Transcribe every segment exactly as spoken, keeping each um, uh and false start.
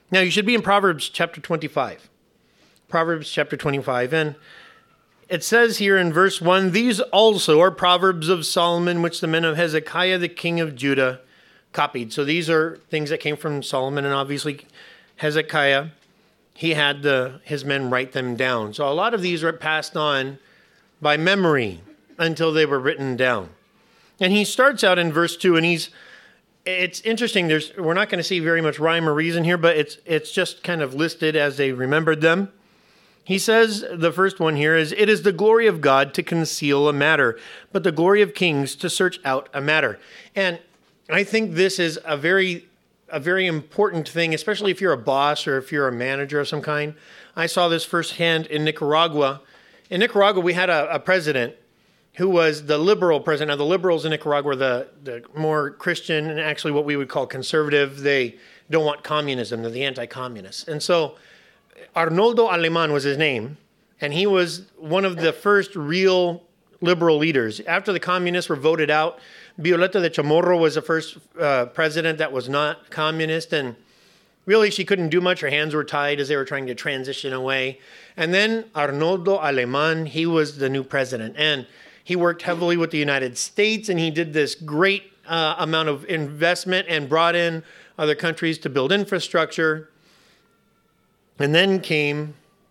Now, you should be in Proverbs chapter twenty-five. Proverbs chapter twenty-five. And it says here in verse one, these also are Proverbs of Solomon, which the men of Hezekiah, the king of Judah, copied. So these are things that came from Solomon, and obviously Hezekiah, he had the, his men write them down. So a lot of these are passed on by memory until they were written down. And he starts out in verse two, and he's, it's interesting. There's, we're not going to see very much rhyme or reason here, but it's, it's just kind of listed as they remembered them. He says, the first one here is, it is the glory of God to conceal a matter, but the glory of kings to search out a matter. And I think this is a very, a very important thing, especially if you're a boss or if you're a manager of some kind. I saw this firsthand in Nicaragua. In Nicaragua, we had a, a president who was the liberal president. Now, the liberals in Nicaragua are the, the more Christian and actually what we would call conservative. They don't want communism. They're the anti-communists. And so Arnoldo Alemán was his name, and he was one of the first real liberal leaders. After the communists were voted out, Violeta de Chamorro was the first uh, president that was not communist, and really she couldn't do much. Her hands were tied as they were trying to transition away. And then Arnoldo Alemán, he was the new president, and he worked heavily with the United States, and he did this great uh, amount of investment and brought in other countries to build infrastructure. And then came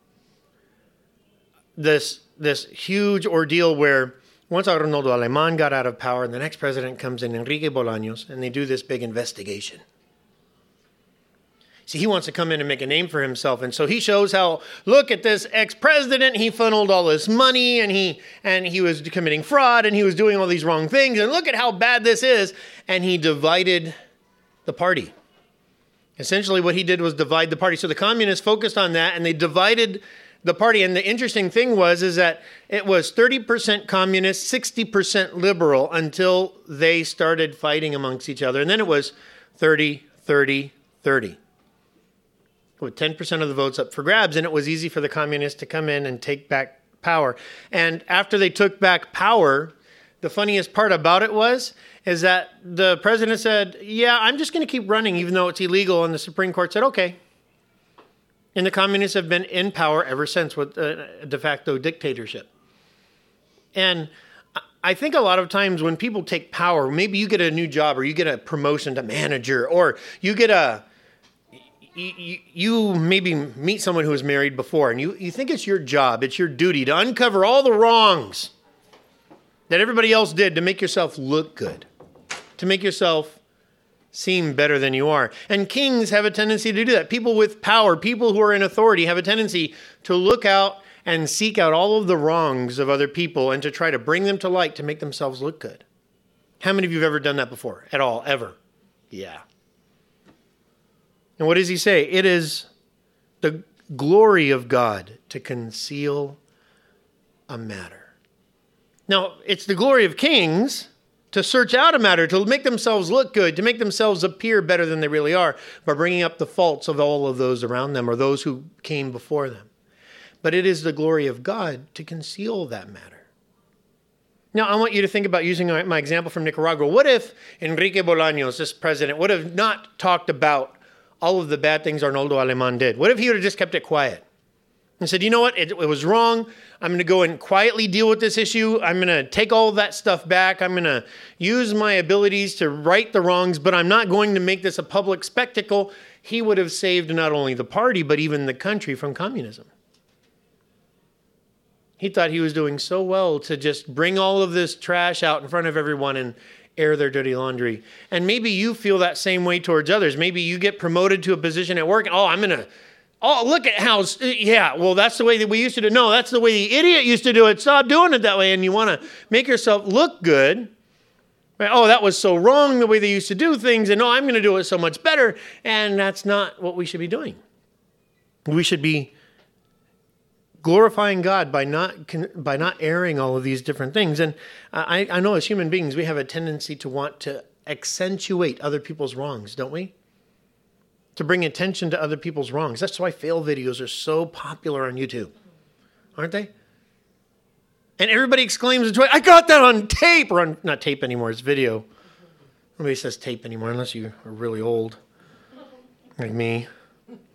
this, this huge ordeal where once Arnoldo Alemán got out of power, and the next president comes in, Enrique Bolaños, and they do this big investigation. See, he wants to come in and make a name for himself, and so he shows how, look at this ex-president, he funneled all this money, and he and he was committing fraud, and he was doing all these wrong things, and look at how bad this is, and he divided the party. Essentially, what he did was divide the party. So the communists focused on that, and they divided the party. And the interesting thing was is that it was thirty percent communist, sixty percent liberal until they started fighting amongst each other. And then it was thirty, thirty, thirty. With ten percent of the votes up for grabs, and it was easy for the communists to come in and take back power. And after they took back power, the funniest part about it was is that the president said, yeah, I'm just going to keep running even though it's illegal. And the Supreme Court said, okay. And the communists have been in power ever since with a de facto dictatorship. And I think a lot of times when people take power, maybe you get a new job or you get a promotion to manager, or you get a, you, you maybe meet someone who was married before, and you, you think it's your job, it's your duty to uncover all the wrongs that everybody else did to make yourself look good, to make yourself seem better than you are. And kings have a tendency to do that. People with power, people who are in authority have a tendency to look out and seek out all of the wrongs of other people and to try to bring them to light to make themselves look good. How many of you have ever done that before? At all? Ever? Yeah. And what does he say? It is the glory of God to conceal a matter. Now, it's the glory of kings to search out a matter, to make themselves look good, to make themselves appear better than they really are by bringing up the faults of all of those around them or those who came before them. But it is the glory of God to conceal that matter. Now, I want you to think about using my example from Nicaragua. What if Enrique Bolaños, this president, would have not talked about all of the bad things Arnoldo Alemán did? What if he would have just kept it quiet and said, you know what, it, it was wrong. I'm going to go and quietly deal with this issue. I'm going to take all of that stuff back. I'm going to use my abilities to right the wrongs, but I'm not going to make this a public spectacle. He would have saved not only the party, but even the country from communism. He thought he was doing so well to just bring all of this trash out in front of everyone and air their dirty laundry. And maybe you feel that same way towards others. Maybe you get promoted to a position at work. Oh, I'm going to, oh, look at how, yeah, well, that's the way that we used to do it. No, that's the way the idiot used to do it. Stop doing it that way. And you want to make yourself look good. Right? Oh, that was so wrong the way they used to do things. And no, I'm going to do it so much better. And that's not what we should be doing. We should be glorifying God by not by not airing all of these different things. And I, I know as human beings, we have a tendency to want to accentuate other people's wrongs, don't we? To bring attention to other people's wrongs. That's why fail videos are so popular on YouTube, aren't they? And everybody exclaims, I got that on tape, or on, not tape anymore, it's video. Nobody says tape anymore unless you are really old, like me.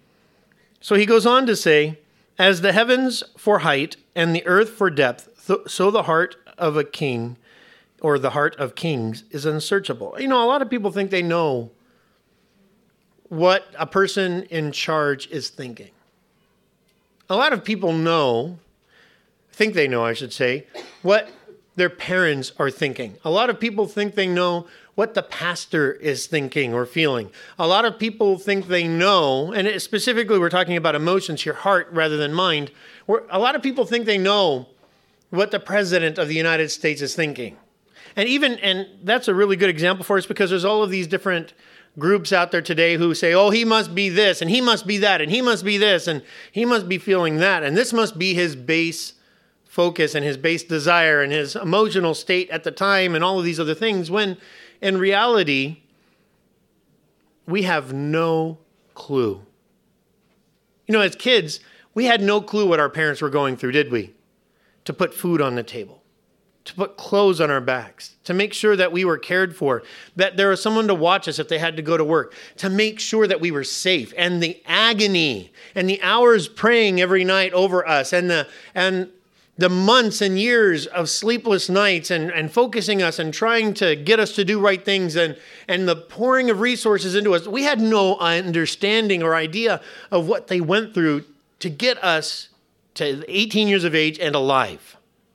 So he goes on to say, as the heavens for height and the earth for depth, th- so the heart of a king or the heart of kings is unsearchable. You know, a lot of people think they know what a person in charge is thinking. A lot of people know, think they know, I should say, what their parents are thinking. A lot of people think they know what the pastor is thinking or feeling. A lot of people think they know, and it, specifically we're talking about emotions, your heart rather than mind. Where a lot of people think they know what the president of the United States is thinking. And even, and that's a really good example for us because there's all of these different groups out there today who say, oh, he must be this, and he must be that, and he must be this, and he must be feeling that, and this must be his base focus and his base desire and his emotional state at the time and all of these other things, when in reality, we have no clue. You know, as kids, we had no clue what our parents were going through, did we? To put food on the table, to put clothes on our backs, to make sure that we were cared for, that there was someone to watch us if they had to go to work, to make sure that we were safe, and the agony and the hours praying every night over us, and the and the months and years of sleepless nights and, and focusing us and trying to get us to do right things and, and the pouring of resources into us. We had no understanding or idea of what they went through to get us to eighteen years of age and alive.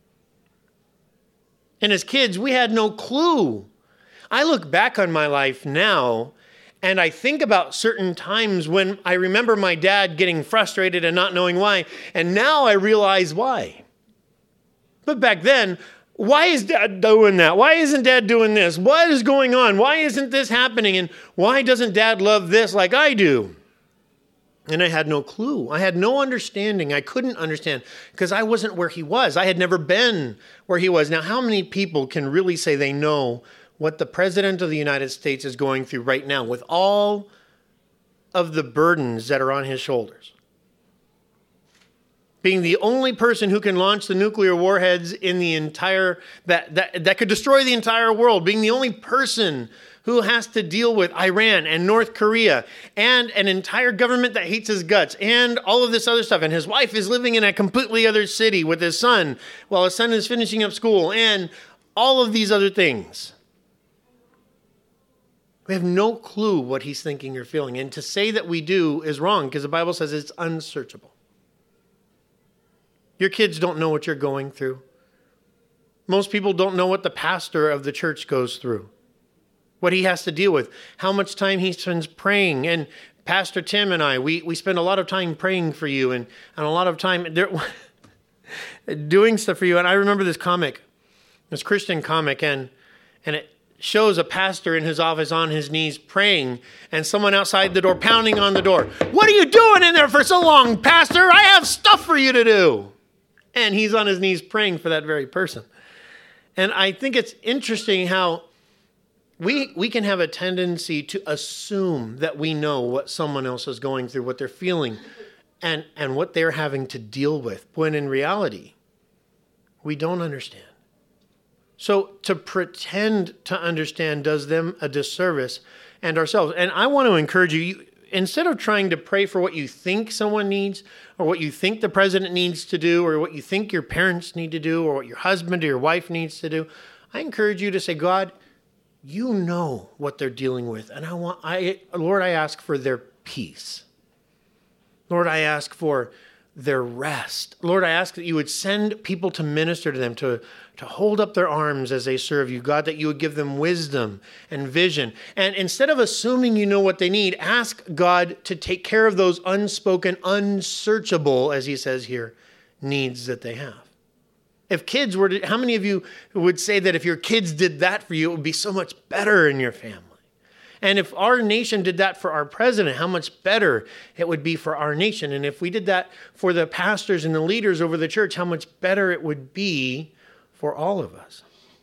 And as kids, we had no clue. I look back on my life now and I think about certain times when I remember my dad getting frustrated and not knowing why. And now I realize why. But back then, why is dad doing that? Why isn't dad doing this? What is going on? Why isn't this happening? And why doesn't dad love this like I do? And I had no clue. I had no understanding. I couldn't understand because I wasn't where he was. I had never been where he was. Now, how many people can really say they know what the President of the United States is going through right now with all of the burdens that are on his shoulders? Being the only person who can launch the nuclear warheads in the entire, that, that, that could destroy the entire world. Being the only person who has to deal with Iran and North Korea and an entire government that hates his guts and all of this other stuff. And his wife is living in a completely other city with his son while his son is finishing up school and all of these other things. We have no clue what he's thinking or feeling. And to say that we do is wrong because the Bible says it's unsearchable. Your kids don't know what you're going through. Most people don't know what the pastor of the church goes through, what he has to deal with, how much time he spends praying. And Pastor Tim and I, we, we spend a lot of time praying for you and, and a lot of time doing stuff for you. And I remember this comic, this Christian comic, and, and it shows a pastor in his office on his knees praying and someone outside the door pounding on the door. What are you doing in there for so long, Pastor? I have stuff for you to do. And he's on his knees praying for that very person. And I think it's interesting how we we can have a tendency to assume that we know what someone else is going through, what they're feeling, and, and what they're having to deal with, when in reality, we don't understand. So to pretend to understand does them a disservice and ourselves. And I want to encourage you, you instead of trying to pray for what you think someone needs or what you think the president needs to do or what you think your parents need to do or what your husband or your wife needs to do, I encourage you to say, God, you know what they're dealing with. And I want, I, Lord, I ask for their peace. Lord, I ask for their rest. Lord, I ask that you would send people to minister to them, to, to hold up their arms as they serve you. God, that you would give them wisdom and vision. And instead of assuming you know what they need, ask God to take care of those unspoken, unsearchable, as he says here, needs that they have. If kids were to, how many of you would say that if your kids did that for you, it would be so much better in your family? And if our nation did that for our president, how much better it would be for our nation. And if we did that for the pastors and the leaders over the church, how much better it would be for all of us.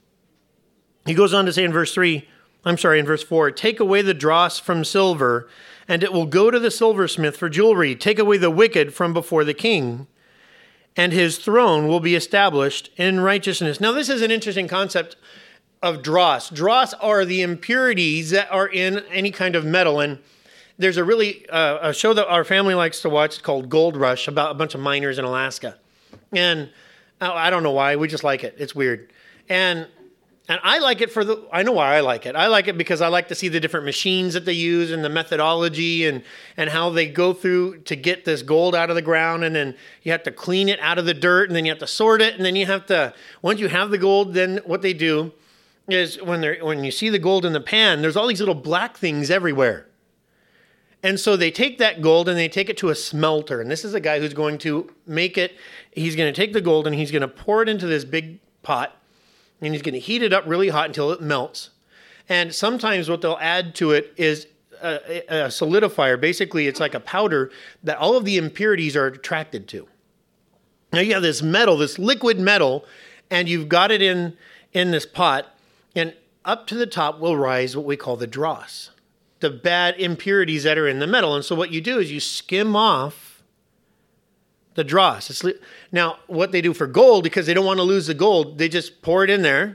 He goes on to say in verse three, I'm sorry, in verse four, take away the dross from silver, and it will go to the silversmith for jewelry. Take away the wicked from before the king, and his throne will be established in righteousness. Now, this is an interesting concept of dross. Dross are the impurities that are in any kind of metal. And there's a really uh, a show that our family likes to watch called Gold Rush about a bunch of miners in Alaska. And I don't know why. We just like it. It's weird. And and I like it for the, I know why I like it. I like it because I like to see the different machines that they use and the methodology and, and how they go through to get this gold out of the ground. And then you have to clean it out of the dirt, and then you have to sort it. And then you have to, once you have the gold, then what they do is when they're, when you see the gold in the pan, there's all these little black things everywhere. And so they take that gold and they take it to a smelter. And this is a guy who's going to make it, he's going to take the gold and he's going to pour it into this big pot. And he's going to heat it up really hot until it melts. And sometimes what they'll add to it is a, a solidifier. Basically, it's like a powder that all of the impurities are attracted to. Now you have this metal, this liquid metal, and you've got it in, in this pot. And up to the top will rise what we call the dross, the bad impurities that are in the metal. And so what you do is you skim off the dross. It's, now, what they do for gold, because they don't want to lose the gold, they just pour it in there,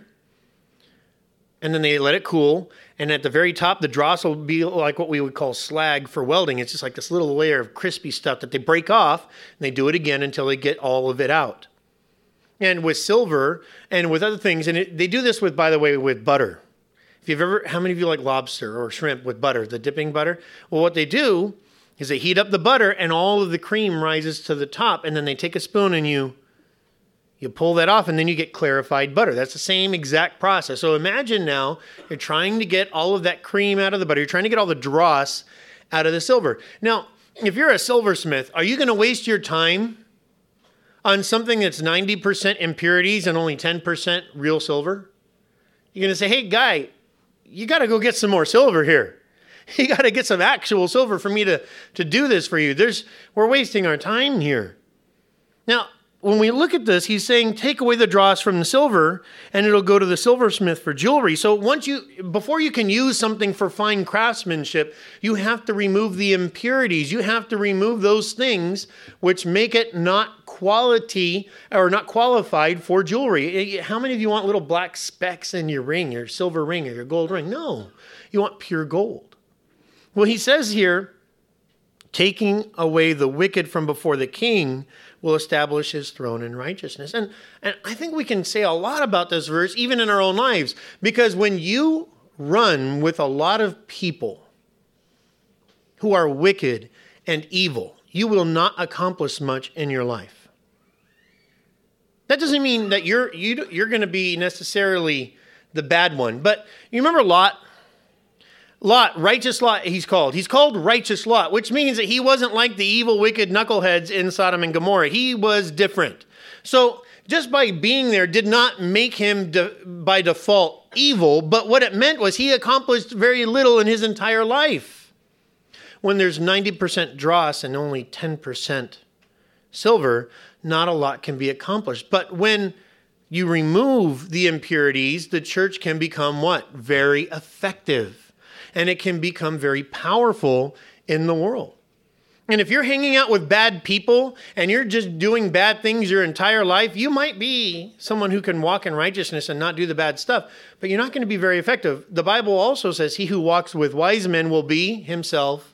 and then they let it cool. And at the very top, the dross will be like what we would call slag for welding. It's just like this little layer of crispy stuff that they break off, and they do it again until they get all of it out. And with silver and with other things, and it, they do this with, by the way, with butter. If you've ever, how many of you like lobster or shrimp with butter, the dipping butter? Well, what they do is they heat up the butter and all of the cream rises to the top, and then they take a spoon and you you pull that off, and then you get clarified butter. That's the same exact process. So imagine now you're trying to get all of that cream out of the butter. You're trying to get all the dross out of the silver. Now, if you're a silversmith, are you going to waste your time on something that's ninety percent impurities and only ten percent real silver? You're going to say, hey, guy, you got to go get some more silver here. You got to get some actual silver for me to, to do this for you. There's, we're wasting our time here. Now, when we look at this, he's saying, take away the dross from the silver and it'll go to the silversmith for jewelry. So once you, before you can use something for fine craftsmanship, you have to remove the impurities. You have to remove those things which make it not quality or not qualified for jewelry. How many of you want little black specks in your ring, your silver ring or your gold ring? No, you want pure gold. Well, he says here, taking away the wicked from before the king will establish his throne in righteousness. And, and I think we can say a lot about this verse, even in our own lives, because when you run with a lot of people who are wicked and evil, you will not accomplish much in your life. That doesn't mean that you're, you, you're going to be necessarily the bad one. But you remember Lot? Lot, righteous Lot, he's called. He's called righteous Lot, which means that he wasn't like the evil, wicked knuckleheads in Sodom and Gomorrah. He was different. So just by being there did not make him de- by default evil, but what it meant was he accomplished very little in his entire life. When there's ninety percent dross and only ten percent silver, not a lot can be accomplished. But when you remove the impurities, the church can become what? Very effective. And it can become very powerful in the world. And if you're hanging out with bad people and you're just doing bad things your entire life, you might be someone who can walk in righteousness and not do the bad stuff, but you're not going to be very effective. The Bible also says he who walks with wise men will be himself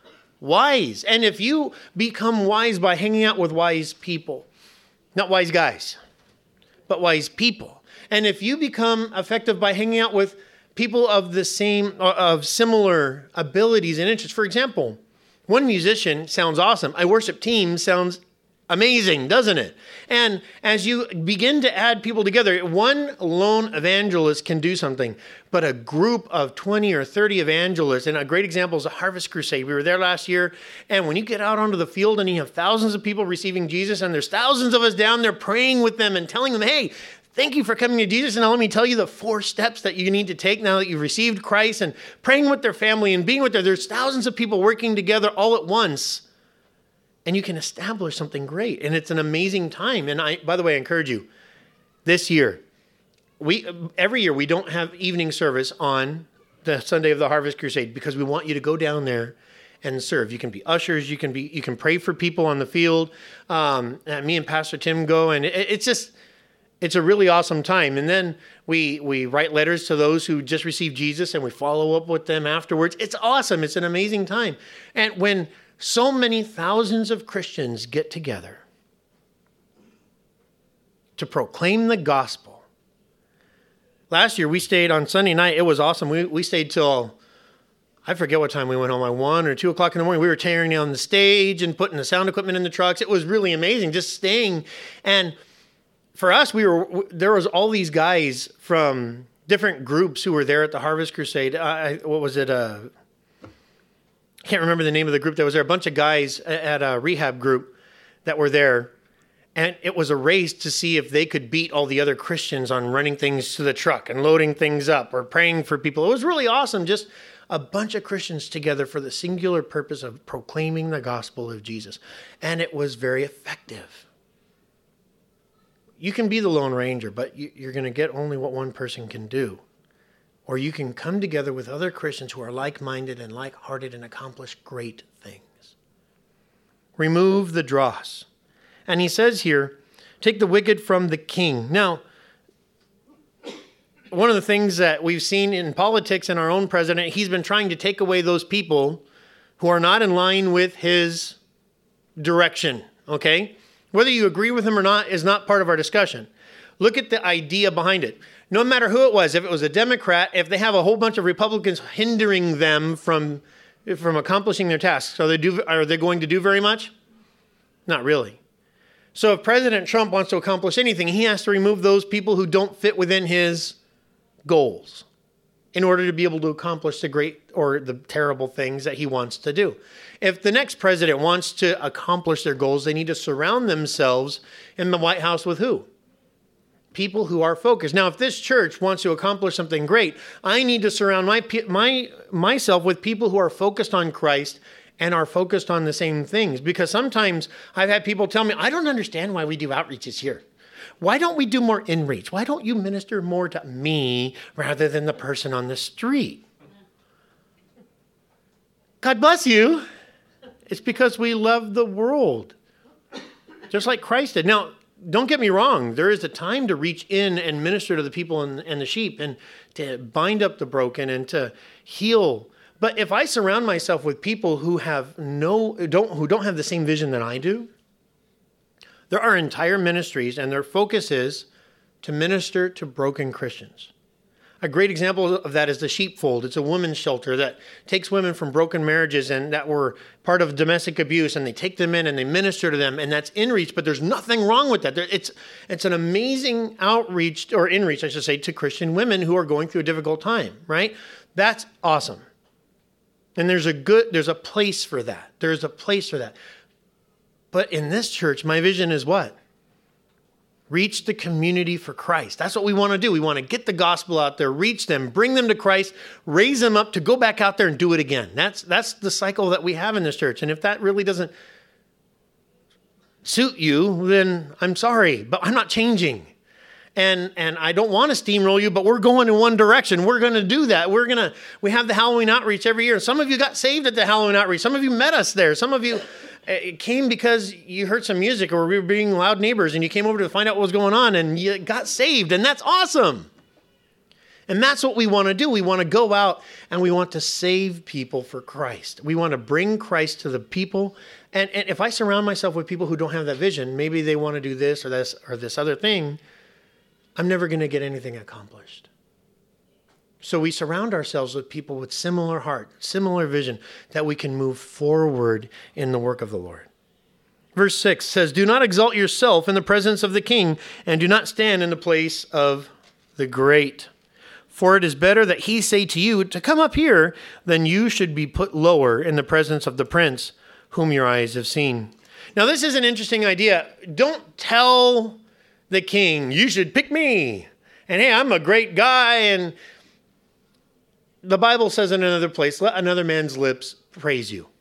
wise. And if you become wise by hanging out with wise people, not wise guys, but wise people, and if you become effective by hanging out with people of the same, of similar abilities and interests. For example, one musician sounds awesome. A worship team sounds amazing, doesn't it? And as you begin to add people together, one lone evangelist can do something, but a group of twenty or thirty evangelists, and a great example is the Harvest Crusade. We were there last year, and when you get out onto the field and you have thousands of people receiving Jesus, and there's thousands of us down there praying with them and telling them, hey, thank you for coming to Jesus. And now let me tell you the four steps that you need to take now that you've received Christ, and praying with their family and being with them. There's thousands of people working together all at once. And you can establish something great. And it's an amazing time. And I, by the way, I encourage you, this year, we every year we don't have evening service on the Sunday of the Harvest Crusade because we want you to go down there and serve. You can be ushers. You can be you can pray for people on the field. Um, and me and Pastor Tim go. And it, it's just... it's a really awesome time. And then we we write letters to those who just received Jesus, and we follow up with them afterwards. It's awesome. It's an amazing time. And when so many thousands of Christians get together to proclaim the gospel. Last year we stayed on Sunday night. It was awesome. We we stayed till, I forget what time we went home, like one or two o'clock in the morning. We were tearing down the stage and putting the sound equipment in the trucks. It was really amazing just staying. And for us, we were there was all these guys from different groups who were there at the Harvest Crusade. Uh, what was it? Uh, I can't remember the name of the group that was there. A bunch of guys at a rehab group that were there. And it was a race to see if they could beat all the other Christians on running things to the truck and loading things up or praying for people. It was really awesome. Just a bunch of Christians together for the singular purpose of proclaiming the gospel of Jesus. And it was very effective. You can be the Lone Ranger, but you're going to get only what one person can do. Or you can come together with other Christians who are like-minded and like-hearted and accomplish great things. Remove the dross. And he says here, take the wicked from the king. Now, one of the things that we've seen in politics and our own president, he's been trying to take away those people who are not in line with his direction, okay? Whether you agree with him or not is not part of our discussion. Look at the idea behind it. No matter who it was, if it was a Democrat, if they have a whole bunch of Republicans hindering them from, from accomplishing their tasks, are they, do, are they going to do very much? Not really. So if President Trump wants to accomplish anything, he has to remove those people who don't fit within his goals in order to be able to accomplish the great or the terrible things that he wants to do. If the next president wants to accomplish their goals, they need to surround themselves in the White House with who? People who are focused. Now, if this church wants to accomplish something great, I need to surround my my myself with people who are focused on Christ and are focused on the same things. Because sometimes I've had people tell me, I don't understand why we do outreaches here. Why don't we do more in-reach? Why don't you minister more to me rather than the person on the street? God bless you. It's because we love the world, just like Christ did. Now, don't get me wrong. There is a time to reach in and minister to the people and, and the sheep and to bind up the broken and to heal. But if I surround myself with people who have no don't who don't have the same vision that I do, there are entire ministries and their focus is to minister to broken Christians. A great example of that is the Sheepfold. It's a women's shelter that takes women from broken marriages and that were part of domestic abuse, and they take them in and they minister to them, and that's in-reach, but there's nothing wrong with that. It's, it's an amazing outreach, or in-reach, I should say, to Christian women who are going through a difficult time, right? That's awesome. And there's a good, there's a place for that. There's a place for that. But in this church, my vision is what? Reach the community for Christ. That's what we want to do. We want to get the gospel out there, reach them, bring them to Christ, raise them up to go back out there and do it again. That's, that's the cycle that we have in this church. And if that really doesn't suit you, then I'm sorry, but I'm not changing. And and I don't want to steamroll you, but we're going in one direction. We're going to do that. We're going to, we have the Halloween outreach every year. Some of you got saved at the Halloween outreach. Some of you met us there. Some of you it came because you heard some music or we were being loud neighbors and you came over to find out what was going on and you got saved. And that's awesome. And that's what we want to do. We want to go out and we want to save people for Christ. We want to bring Christ to the people. And, and if I surround myself with people who don't have that vision, maybe they want to do this or this or this other thing, I'm never going to get anything accomplished. So we surround ourselves with people with similar heart, similar vision, that we can move forward in the work of the Lord. Verse six says, do not exalt yourself in the presence of the king, and do not stand in the place of the great. For it is better that he say to you to come up here than you should be put lower in the presence of the prince whom your eyes have seen. Now, this is an interesting idea. Don't tell the king, you should pick me. And hey, I'm a great guy. And the Bible says in another place, let another man's lips praise you.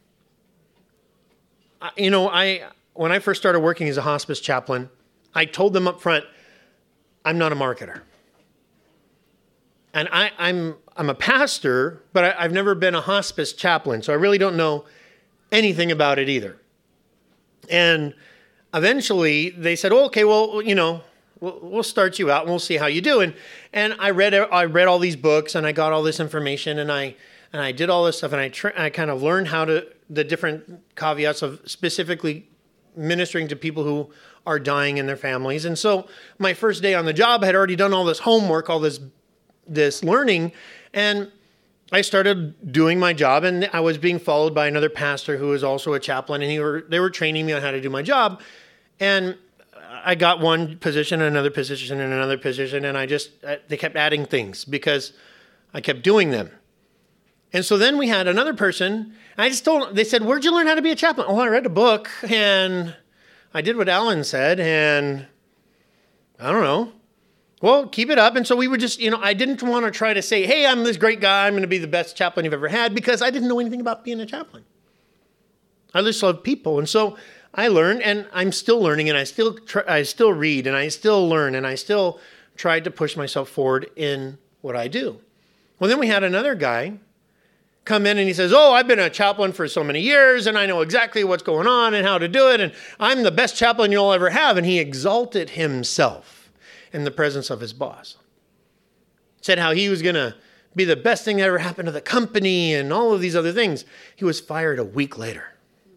You know, I when I first started working as a hospice chaplain, I told them up front, I'm not a marketer. And I, I'm I'm a pastor, but I, I've never been a hospice chaplain, so I really don't know anything about it either. And eventually they said, oh, okay, well, you know, we'll, we'll start you out and we'll see how you do. And and I read I read all these books and I got all this information and I and I did all this stuff and I tra- I kind of learned how to the different caveats of specifically ministering to people who are dying in their families. And so my first day on the job, I had already done all this homework, all this this learning, and I started doing my job, and I was being followed by another pastor who was also a chaplain, and he were they were training me on how to do my job. And I got one position, another position, and another position, and I just they kept adding things because I kept doing them. And so then we had another person, and I just told they said, "Where'd you learn how to be a chaplain?" Oh, I read a book, and I did what Alan said, and I don't know. Well, keep it up. And so we were just, you know, I didn't want to try to say, hey, I'm this great guy. I'm going to be the best chaplain you've ever had, because I didn't know anything about being a chaplain. I just love people. And so I learned, and I'm still learning, and I still try, I still read, and I still learn, and I still tried to push myself forward in what I do. Well, then we had another guy come in and he says, oh, I've been a chaplain for so many years, and I know exactly what's going on and how to do it, and I'm the best chaplain you'll ever have. And he exalted himself in the presence of his boss. Said how he was going to be the best thing that ever happened to the company and all of these other things. He was fired a week later.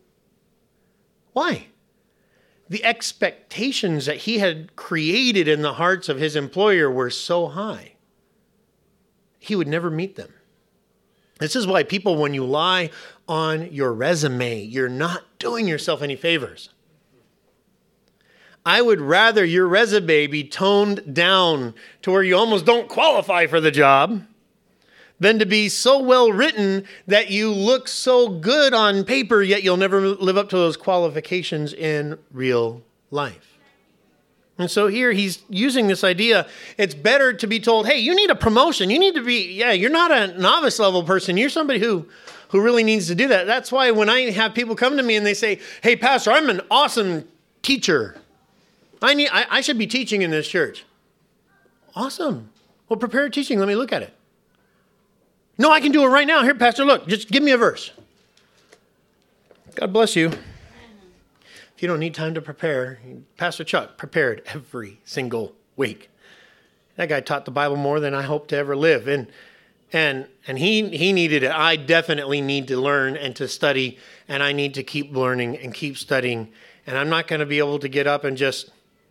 Why? The expectations that he had created in the hearts of his employer were so high, he would never meet them. This is why people, when you lie on your resume, you're not doing yourself any favors. I would rather your resume be toned down to where you almost don't qualify for the job than to be so well written that you look so good on paper, yet you'll never live up to those qualifications in real life. And so here he's using this idea. It's better to be told, hey, you need a promotion. You need to be, yeah, you're not a novice level person. You're somebody who, who really needs to do that. That's why when I have people come to me and they say, hey, Pastor, I'm an awesome teacher. I need. I, I should be teaching in this church. Awesome. Well, prepare teaching. Let me look at it. No, I can do it right now. Here, Pastor, look. Just give me a verse. God bless you. If you don't need time to prepare, Pastor Chuck prepared every single week. That guy taught the Bible more than I hope to ever live. And and and he he needed it. I definitely need to learn and to study, and I need to keep learning and keep studying. And I'm not going to be able to get up and just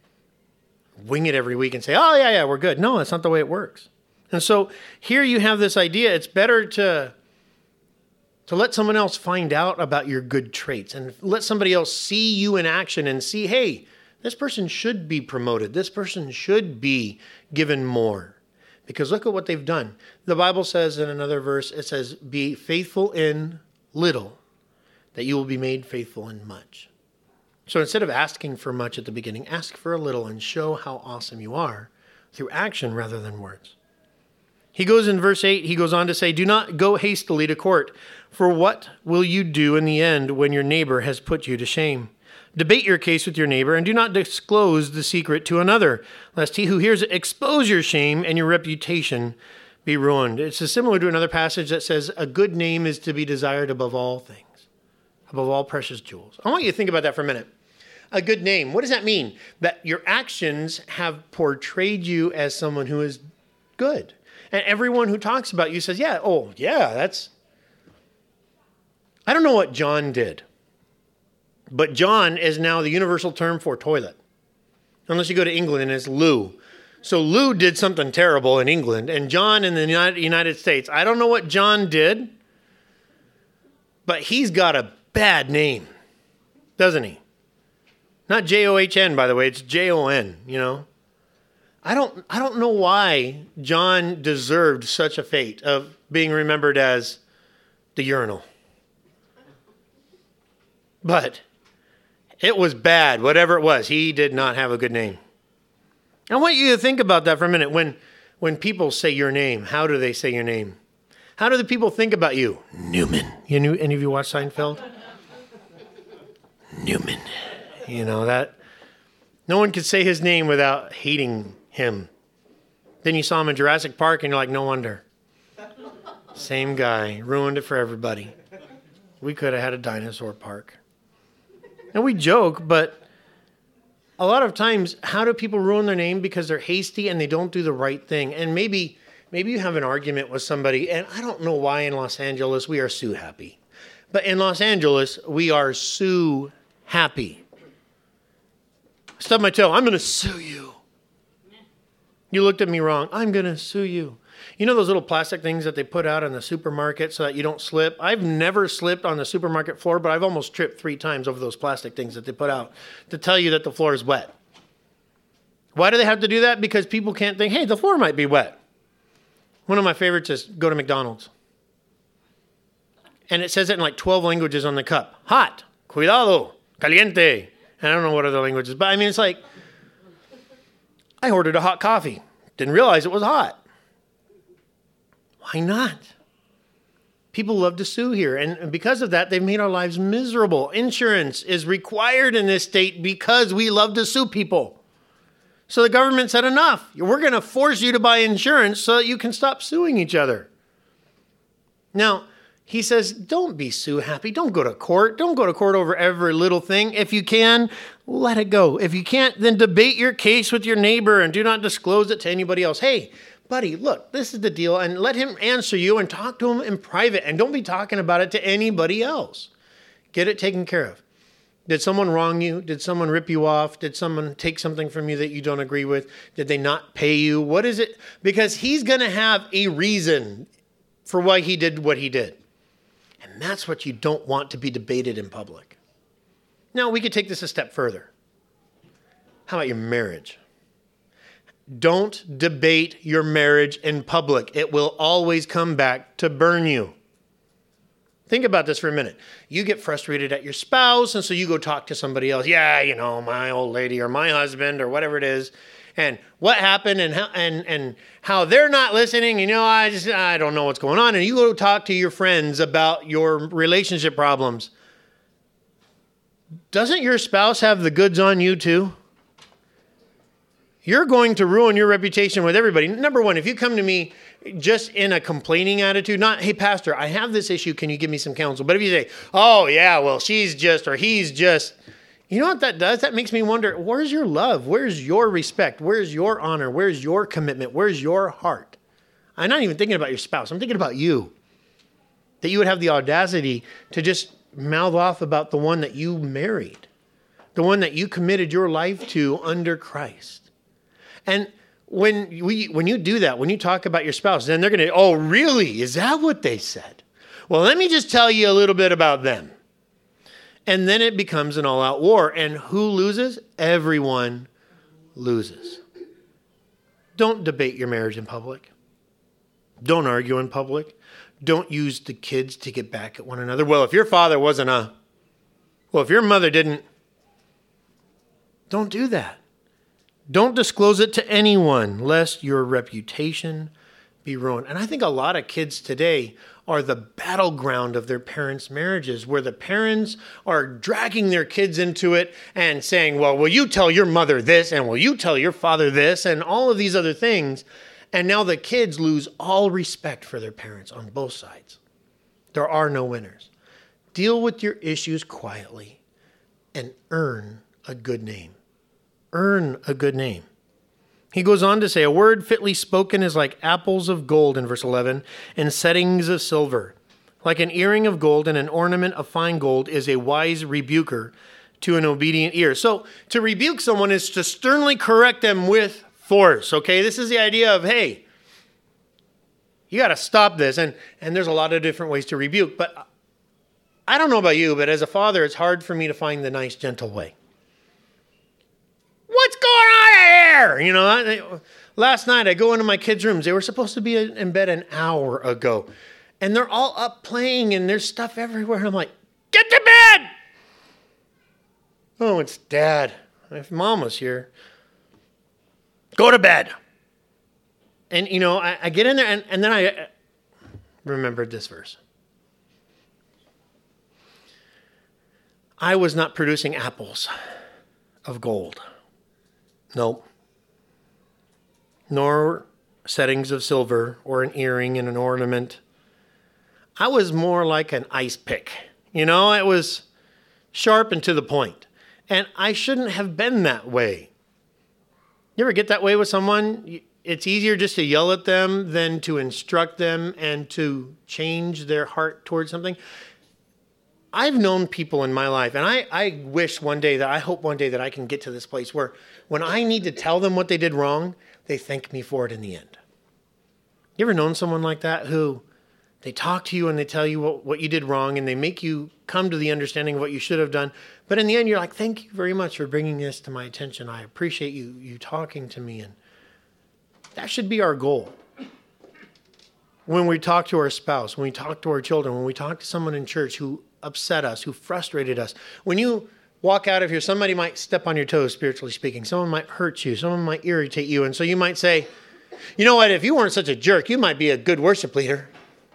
wing it every week and say, oh, yeah, yeah, we're good. No, that's not the way it works. And so here you have this idea. It's better to, to let someone else find out about your good traits and let somebody else see you in action and see, hey, this person should be promoted. This person should be given more. Because look at what they've done. The Bible says in another verse, it says, be faithful in little, that you will be made faithful in much. So instead of asking for much at the beginning, ask for a little and show how awesome you are through action rather than words. He goes in verse eight, he goes on to say, do not go hastily to court, for what will you do in the end when your neighbor has put you to shame? Debate your case with your neighbor and do not disclose the secret to another, lest he who hears it expose your shame and your reputation be ruined. It's similar to another passage that says, a good name is to be desired above all things, above all precious jewels. I want you to think about that for a minute. A good name. What does that mean? That your actions have portrayed you as someone who is good. And everyone who talks about you says, yeah, oh, yeah, that's... I don't know what John did, but John is now the universal term for toilet. Unless you go to England and it's loo. So Lou did something terrible in England, and John in the United States. I don't know what John did, but he's got a bad name, doesn't he? Not J O H N, by the way. It's J O N, you know. I don't I don't know why John deserved such a fate of being remembered as the urinal. But it was bad, whatever it was. He did not have a good name. I want you to think about that for a minute. When, when people say your name, how do they say your name? How do the people think about you? Newman. You knew, any of you watch Seinfeld? Newman. You know, that no one could say his name without hating him. Then you saw him in Jurassic Park and you're like, no wonder. Same guy. Ruined it for everybody. We could have had a dinosaur park. And we joke, but a lot of times, how do people ruin their name? Because they're hasty and they don't do the right thing. And maybe maybe you have an argument with somebody, and I don't know why in Los Angeles we are Sue happy. But in Los Angeles, we are Sue happy. Stub my toe, I'm going to sue you. You looked at me wrong, I'm going to sue you. You know those little plastic things that they put out in the supermarket so that you don't slip? I've never slipped on the supermarket floor, but I've almost tripped three times over those plastic things that they put out to tell you that the floor is wet. Why do they have to do that? Because people can't think, hey, the floor might be wet. One of my favorites is go to McDonald's. And it says it in like twelve languages on the cup. Hot, cuidado, caliente. And I don't know what other languages, but I mean, it's like, I ordered a hot coffee. Didn't realize it was hot. Why not? People love to sue here. And because of that, they've made our lives miserable. Insurance is required in this state because we love to sue people. So the government said, enough. We're going to force you to buy insurance so that you can stop suing each other. Now, he says, don't be sue happy. Don't go to court. Don't go to court over every little thing. If you can, let it go. If you can't, then debate your case with your neighbor and do not disclose it to anybody else. Hey, buddy, look, this is the deal, and let him answer you and talk to him in private, and don't be talking about it to anybody else. Get it taken care of. Did someone wrong you? Did someone rip you off? Did someone take something from you that you don't agree with? Did they not pay you? What is it? Because he's going to have a reason for why he did what he did. And that's what you don't want to be debated in public. Now, we could take this a step further. How about your marriage? Don't debate your marriage in public. It will always come back to burn you. Think about this for a minute. You get frustrated at your spouse, and so you go talk to somebody else. Yeah, you know, my old lady or my husband or whatever it is. And what happened and how and, and how they're not listening. You know, I just I don't know what's going on. And you go talk to your friends about your relationship problems. Doesn't your spouse have the goods on you too? You're going to ruin your reputation with everybody. Number one, if you come to me just in a complaining attitude, not, hey, pastor, I have this issue. Can you give me some counsel? But if you say, oh, yeah, well, she's just, or he's just, you know what that does? That makes me wonder, where's your love? Where's your respect? Where's your honor? Where's your commitment? Where's your heart? I'm not even thinking about your spouse. I'm thinking about you. That you would have the audacity to just mouth off about the one that you married, the one that you committed your life to under Christ. And when we when you do that, when you talk about your spouse, then they're going to, oh, really? Is that what they said? Well, let me just tell you a little bit about them. And then it becomes an all-out war. And who loses? Everyone loses. Don't debate your marriage in public. Don't argue in public. Don't use the kids to get back at one another. Well, if your father wasn't a, well, if your mother didn't, don't do that. Don't disclose it to anyone, lest your reputation be ruined. And I think a lot of kids today are the battleground of their parents' marriages, where the parents are dragging their kids into it and saying, well, will you tell your mother this? And will you tell your father this? And all of these other things. And now the kids lose all respect for their parents on both sides. There are no winners. Deal with your issues quietly and earn a good name. Earn a good name. He goes on to say, a word fitly spoken is like apples of gold in verse eleven and settings of silver. Like an earring of gold and an ornament of fine gold is a wise rebuker to an obedient ear. So to rebuke someone is to sternly correct them with force. Okay, this is the idea of, hey, you got to stop this. And, and there's a lot of different ways to rebuke. But I don't know about you, but as a father, it's hard for me to find the nice, gentle way. What's going on here? You know, I, last night I go into my kids' rooms. They were supposed to be in bed an hour ago. And they're all up playing and there's stuff everywhere. And I'm like, get to bed! Oh, it's Dad. If Mom was here, go to bed. And, you know, I, I get in there and, and then I remembered this verse. I was not producing apples of gold. Nope. Nor settings of silver or an earring and an ornament. I was more like an ice pick. You know, it was sharp and to the point. And I shouldn't have been that way. You ever get that way with someone? It's easier just to yell at them than to instruct them and to change their heart towards something. I've known people in my life, and I, I wish one day that I hope one day that I can get to this place where when I need to tell them what they did wrong, they thank me for it in the end. You ever known someone like that who they talk to you and they tell you what, what you did wrong and they make you come to the understanding of what you should have done. But in the end, you're like, thank you very much for bringing this to my attention. I appreciate you, you talking to me. And that should be our goal. When we talk to our spouse, when we talk to our children, when we talk to someone in church who upset us, who frustrated us. When you walk out of here, somebody might step on your toes, spiritually speaking. Someone might hurt you. Someone might irritate you. And so you might say, you know what, if you weren't such a jerk, you might be a good worship leader.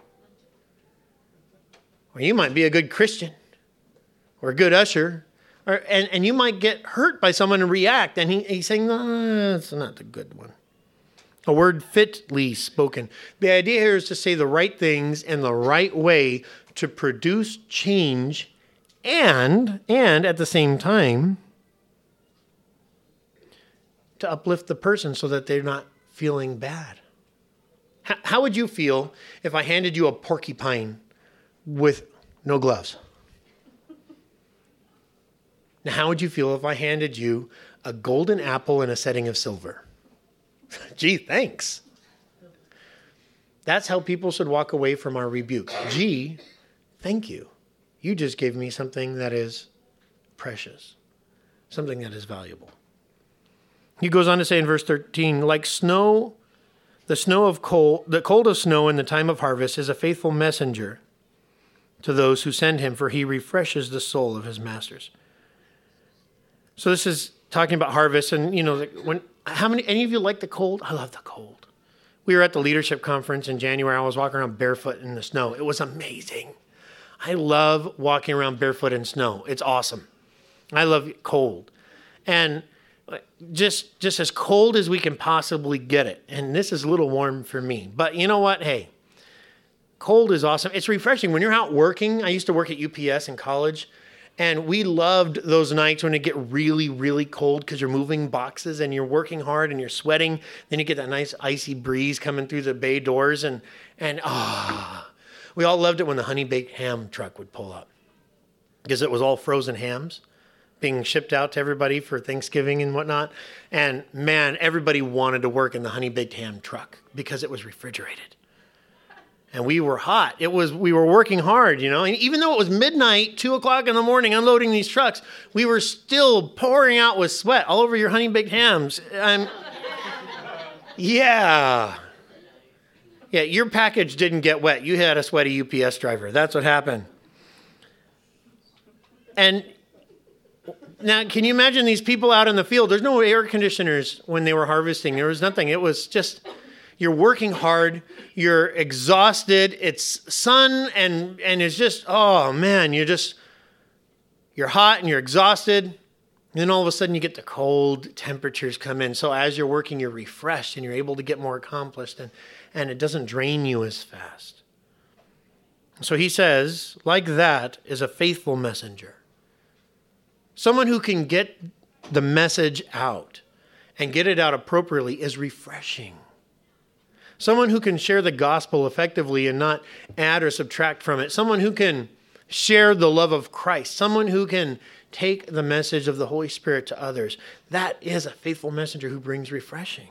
Or you might be a good Christian. Or a good usher. Or, and, and you might get hurt by someone and react. And he, he's saying, no, that's not the good one. A word fitly spoken. The idea here is to say the right things in the right way to produce change and, and at the same time, to uplift the person so that they're not feeling bad. How, how would you feel if I handed you a porcupine with no gloves? Now, how would you feel if I handed you a golden apple in a setting of silver? Gee, thanks. That's how people should walk away from our rebuke. Gee, thank you. You just gave me something that is precious, something that is valuable. He goes on to say in verse thirteen, like snow, the snow of cold, the cold of snow in the time of harvest is a faithful messenger to those who send him, for he refreshes the soul of his masters. So this is talking about harvest, and you know, when how many any of you like the cold? I love the cold. We were at the leadership conference in January. I was walking around barefoot in the snow. It was amazing. I love walking around barefoot in snow. It's awesome. I love cold. And just just as cold as we can possibly get it. And this is a little warm for me. But you know what? Hey, cold is awesome. It's refreshing. When you're out working, I used to work at U P S in college. And we loved those nights when it get really, really cold because you're moving boxes and you're working hard and you're sweating. Then you get that nice icy breeze coming through the bay doors. And, and ah, we all loved it when the honey baked ham truck would pull up because it was all frozen hams being shipped out to everybody for Thanksgiving and whatnot. And man, everybody wanted to work in the honey baked ham truck because it was refrigerated. And we were hot. It was, we were working hard, you know, and even though it was midnight, two o'clock in the morning, unloading these trucks, we were still pouring out with sweat all over your honey baked hams. I'm, yeah. Yeah, your package didn't get wet. You had a sweaty U P S driver. That's what happened. And now, can you imagine these people out in the field? There's no air conditioners when they were harvesting. There was nothing. It was just, you're working hard. You're exhausted. It's sun and, and it's just, oh man, you're just, you're hot and you're exhausted. And then all of a sudden you get the cold temperatures come in. So as you're working, you're refreshed and you're able to get more accomplished and, and it doesn't drain you as fast. So he says, like that is a faithful messenger. Someone who can get the message out and get it out appropriately is refreshing. Someone who can share the gospel effectively and not add or subtract from it. Someone who can share the love of Christ. Someone who can take the message of the Holy Spirit to others. That is a faithful messenger who brings refreshing.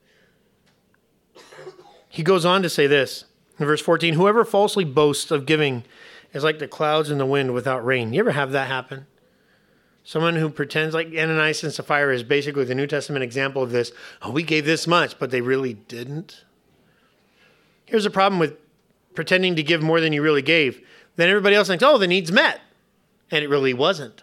He goes on to say this in verse fourteen, whoever falsely boasts of giving is like the clouds in the wind without rain. You ever have that happen? Someone who pretends, like Ananias and Sapphira is basically the New Testament example of this. Oh, we gave this much, but they really didn't. Here's the problem with pretending to give more than you really gave. Then everybody else thinks, oh, the need's met. And it really wasn't.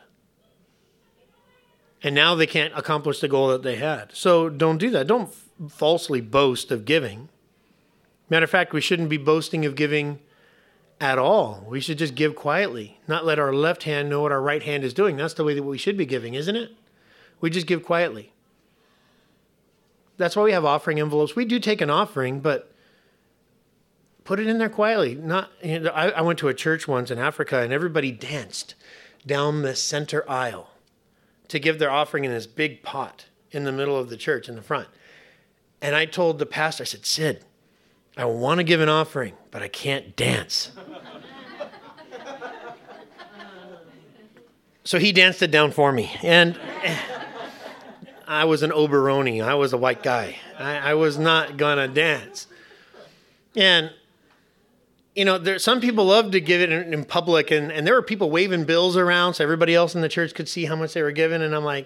And now they can't accomplish the goal that they had. So don't do that. Don't f- falsely boast of giving. Matter of fact, we shouldn't be boasting of giving at all. We should just give quietly. Not let our left hand know what our right hand is doing. That's the way that we should be giving, isn't it? We just give quietly. That's why we have offering envelopes. We do take an offering, but put it in there quietly. Not. You know, I, I went to a church once in Africa, and everybody danced down the center aisle to give their offering in this big pot in the middle of the church in the front. And I told the pastor, I said, Sid, I want to give an offering, but I can't dance. So he danced it down for me. And I was an Oberoni. I was a white guy. I, I was not going to dance. And, you know, there, some people love to give it in, in public. And, and there were people waving bills around so everybody else in the church could see how much they were giving. And I'm like,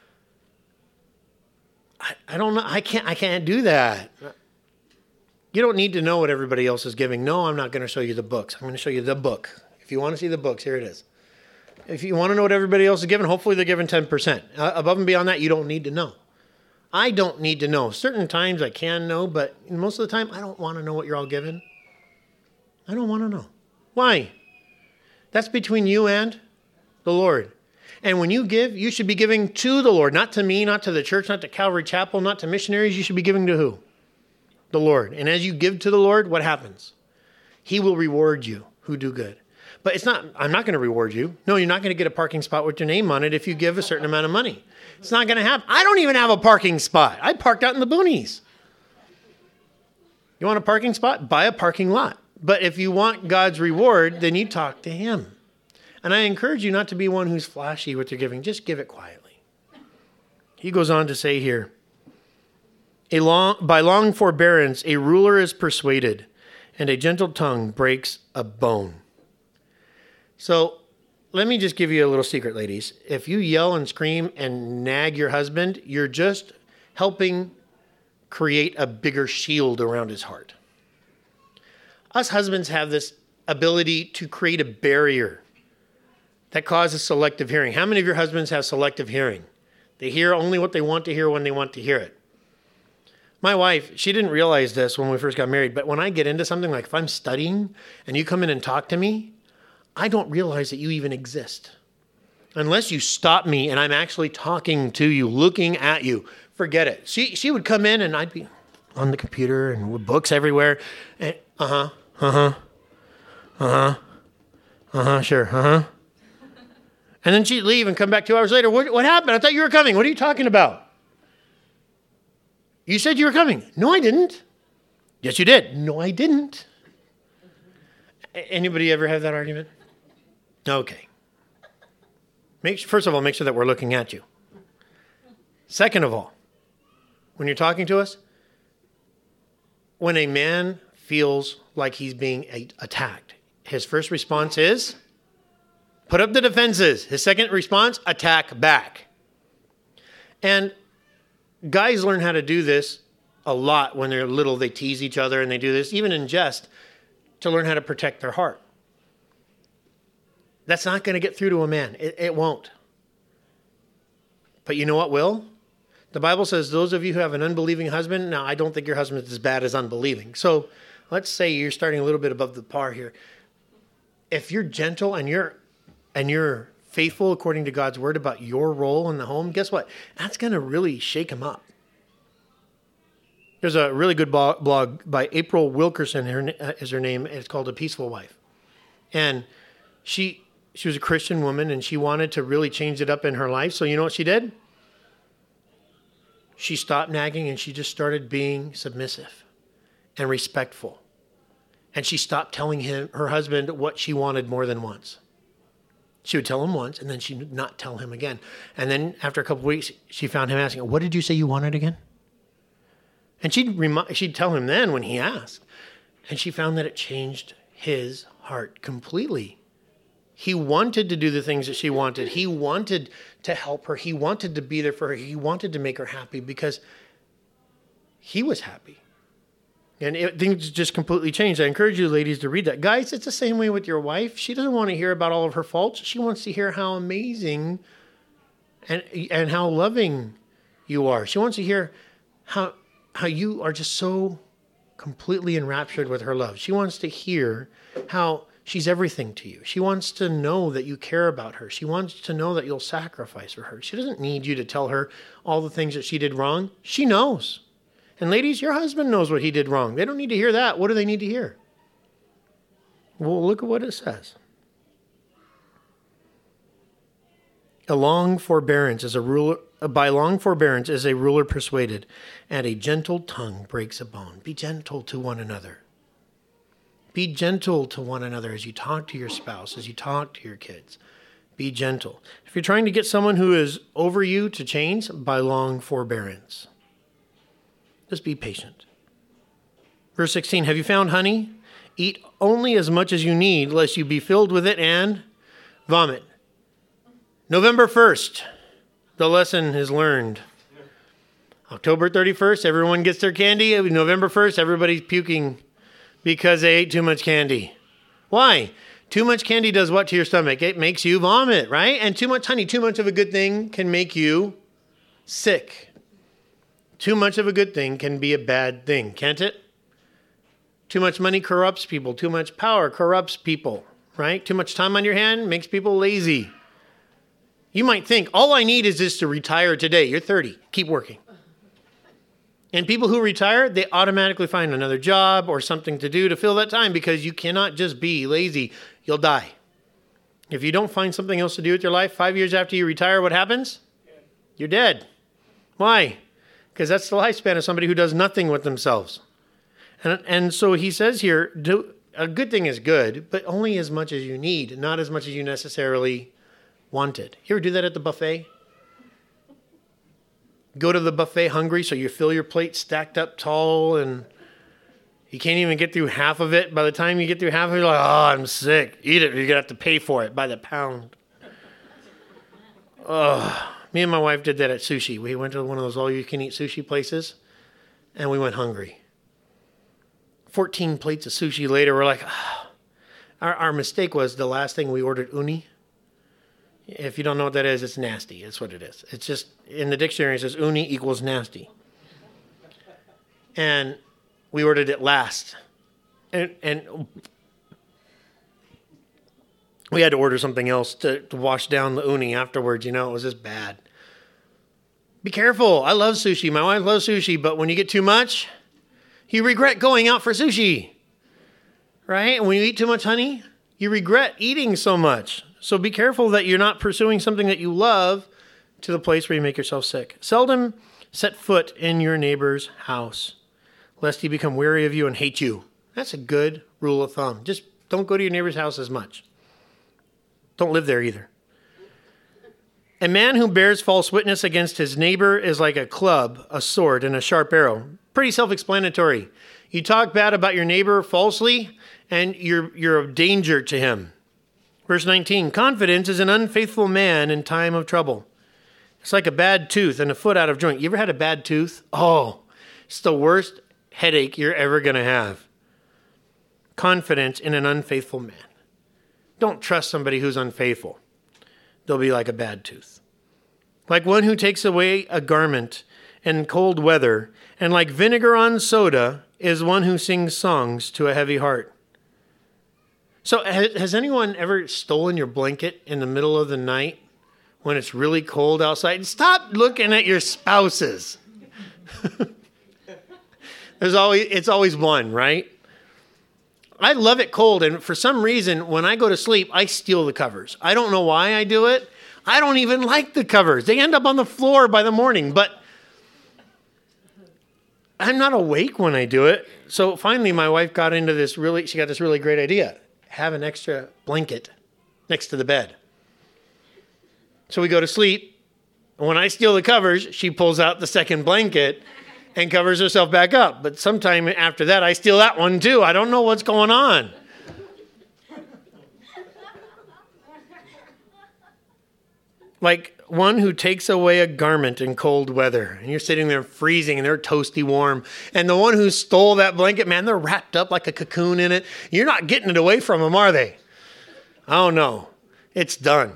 I, I don't know. I can't, I can't do that. You don't need to know what everybody else is giving. No, I'm not going to show you the books. I'm going to show you the book. If you want to see the books, here it is. If you want to know what everybody else is giving, hopefully they're giving ten percent. Uh, above and beyond that, you don't need to know. I don't need to know. Certain times I can know, but most of the time, I don't want to know what you're all giving. I don't want to know. Why? That's between you and the Lord. And when you give, you should be giving to the Lord, not to me, not to the church, not to Calvary Chapel, not to missionaries. You should be giving to who? The Lord. And as you give to the Lord, what happens? He will reward you who do good. But it's not, I'm not going to reward you. No, you're not going to get a parking spot with your name on it if you give a certain amount of money. It's not going to happen. I don't even have a parking spot. I parked out in the boonies. You want a parking spot? Buy a parking lot. But if you want God's reward, then you talk to him. And I encourage you not to be one who's flashy with your giving. Just give it quietly. He goes on to say here, a long, by long forbearance, a ruler is persuaded, and a gentle tongue breaks a bone. So let me just give you a little secret, ladies. If you yell and scream and nag your husband, you're just helping create a bigger shield around his heart. Us husbands have this ability to create a barrier that causes selective hearing. How many of your husbands have selective hearing? They hear only what they want to hear when they want to hear it. My wife, she didn't realize this when we first got married, but when I get into something, like if I'm studying and you come in and talk to me, I don't realize that you even exist. Unless you stop me and I'm actually talking to you, looking at you, forget it. She she would come in and I'd be on the computer and with books everywhere. And, uh-huh, uh-huh, uh-huh, uh-huh, sure, uh-huh. And then she'd leave and come back two hours later. What, what happened? I thought you were coming. What are you talking about? You said you were coming. No, I didn't. Yes, you did. No, I didn't. Anybody ever have that argument? Okay. Make, first of all, make sure that we're looking at you. Second of all, when you're talking to us, when a man feels like he's being a- attacked, his first response is, put up the defenses. His second response, attack back. And guys learn how to do this a lot when they're little. They tease each other and they do this, even in jest, to learn how to protect their heart. That's not going to get through to a man. It, it won't. But you know what will? The Bible says those of you who have an unbelieving husband, now I don't think your husband is as bad as unbelieving. So let's say you're starting a little bit above the par here. If you're gentle and you're and you're faithful according to God's word about your role in the home, guess what? That's going to really shake him up. There's a really good blog by April Wilkerson, her, uh, is her name. It's called A Peaceful Wife. And she she was a Christian woman, and she wanted to really change it up in her life. So you know what she did? She stopped nagging, and she just started being submissive and respectful. And she stopped telling him, her husband, what she wanted more than once. She would tell him once, and then she'd not tell him again. And then after a couple of weeks, she found him asking, what did you say you wanted again? And she'd, remi- she'd tell him then when he asked. And she found that it changed his heart completely. He wanted to do the things that she wanted. He wanted to help her. He wanted to be there for her. He wanted to make her happy because he was happy. And it, things just completely changed. I encourage you ladies to read that. Guys, it's the same way with your wife. She doesn't want to hear about all of her faults. She wants to hear how amazing and and how loving you are. She wants to hear how how you are just so completely enraptured with her love. She wants to hear how she's everything to you. She wants to know that you care about her. She wants to know that you'll sacrifice for her. She doesn't need you to tell her all the things that she did wrong. She knows. And ladies, your husband knows what he did wrong. They don't need to hear that. What do they need to hear? Well, look at what it says. A long forbearance is a ruler. By long forbearance is a ruler persuaded, and a gentle tongue breaks a bone. Be gentle to one another. Be gentle to one another as you talk to your spouse, as you talk to your kids. Be gentle. If you're trying to get someone who is over you to change, by long forbearance. Just be patient. Verse sixteen, have you found honey? Eat only as much as you need, lest you be filled with it and vomit. November first, the lesson is learned. October thirty-first, everyone gets their candy. November first, everybody's puking because they ate too much candy. Why? Too much candy does what to your stomach? It makes you vomit, right? And too much honey, too much of a good thing can make you sick. Too much of a good thing can be a bad thing, can't it? Too much money corrupts people. Too much power corrupts people, right? Too much time on your hand makes people lazy. You might think, all I need is just to retire today. You're thirty. Keep working. And people who retire, they automatically find another job or something to do to fill that time because you cannot just be lazy. You'll die. If you don't find something else to do with your life, five years after you retire, what happens? You're dead. Why? Because that's the lifespan of somebody who does nothing with themselves. And, and so he says here, do, a good thing is good, but only as much as you need, not as much as you necessarily wanted. You ever do that at the buffet? Go to the buffet hungry, so you fill your plate stacked up tall, and you can't even get through half of it. By the time you get through half of it, you're like, oh, I'm sick. Eat it, or you're going to have to pay for it by the pound. Oh, me and my wife did that at sushi. We went to one of those all-you-can-eat sushi places, and we went hungry. fourteen plates of sushi later, we're like, oh. our, our mistake was the last thing we ordered uni. If you don't know what that is, it's nasty. That's what it is. It's just, in the dictionary, it says uni equals nasty. And we ordered it last. And and we had to order something else to, to wash down the uni afterwards. You know, it was just bad. Be careful. I love sushi. My wife loves sushi. But when you get too much, you regret going out for sushi. Right? And when you eat too much honey, you regret eating so much. So be careful that you're not pursuing something that you love to the place where you make yourself sick. Seldom set foot in your neighbor's house, lest he become weary of you and hate you. That's a good rule of thumb. Just don't go to your neighbor's house as much. Don't live there either. A man who bears false witness against his neighbor is like a club, a sword, and a sharp arrow. Pretty self-explanatory. You talk bad about your neighbor falsely, and you're you're a danger to him. Verse nineteen, confidence is an unfaithful man in time of trouble. It's like a bad tooth and a foot out of joint. You ever had a bad tooth? Oh, it's the worst headache you're ever going to have. Confidence in an unfaithful man. Don't trust somebody who's unfaithful. They'll be like a bad tooth. Like one who takes away a garment in cold weather, and like vinegar on soda is one who sings songs to a heavy heart. So has anyone ever stolen your blanket in the middle of the night when it's really cold outside? Stop looking at your spouses. There's always it's always one, right? I love it cold, and for some reason, when I go to sleep, I steal the covers. I don't know why I do it. I don't even like the covers. They end up on the floor by the morning, but I'm not awake when I do it. So finally, my wife got into this really, she got this really great idea. Have an extra blanket next to the bed. So we go to sleep. And when I steal the covers, she pulls out the second blanket and covers herself back up. But sometime after that, I steal that one too. I don't know what's going on. Like one who takes away a garment in cold weather. And you're sitting there freezing and they're toasty warm. And the one who stole that blanket, man, they're wrapped up like a cocoon in it. You're not getting it away from them, are they? Oh, no. It's done.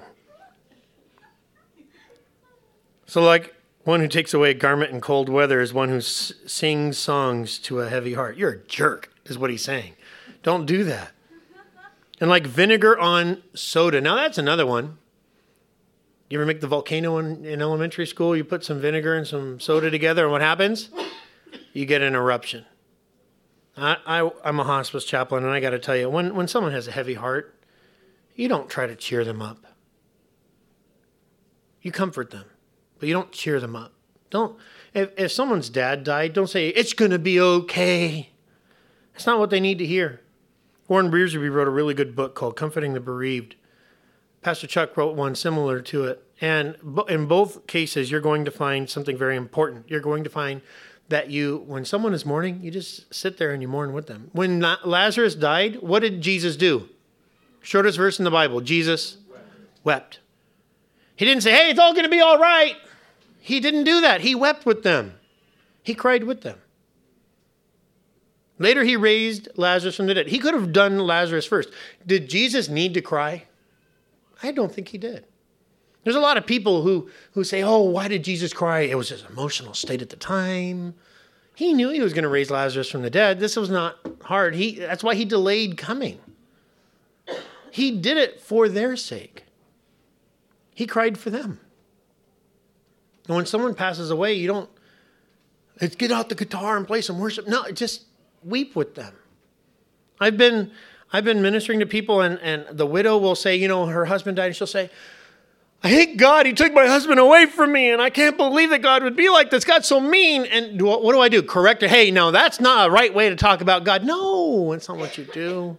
So like one who takes away a garment in cold weather is one who s- sings songs to a heavy heart. You're a jerk, is what he's saying. Don't do that. And like vinegar on soda. Now that's another one. You ever make the volcano in, in elementary school? You put some vinegar and some soda together, and what happens? You get an eruption. I, I, I'm a hospice chaplain, and I got to tell you, when, when someone has a heavy heart, you don't try to cheer them up. You comfort them, but you don't cheer them up. Don't, if, if someone's dad died, don't say, it's going to be okay. That's not what they need to hear. Warren Wiersbe wrote a really good book called Comforting the Bereaved. Pastor Chuck wrote one similar to it. And in both cases, you're going to find something very important. You're going to find that you, when someone is mourning, you just sit there and you mourn with them. When Lazarus died, what did Jesus do? Shortest verse in the Bible, Jesus wept. He didn't say, hey, it's all going to be all right. He didn't do that. He wept with them. He cried with them. Later, he raised Lazarus from the dead. He could have done Lazarus first. Did Jesus need to cry? I don't think he did. There's a lot of people who, who say, oh, why did Jesus cry? It was his emotional state at the time. He knew he was going to raise Lazarus from the dead. This was not hard. He, that's why he delayed coming. He did it for their sake. He cried for them. And when someone passes away, you don't, let's get out the guitar and play some worship. No, just weep with them. I've been I've been ministering to people, and, and the widow will say, you know, her husband died, and she'll say, I hate God. He took my husband away from me, and I can't believe that God would be like this. God's so mean. And do, what do I do? Correct her. Hey, no, that's not a right way to talk about God. No, that's not what you do.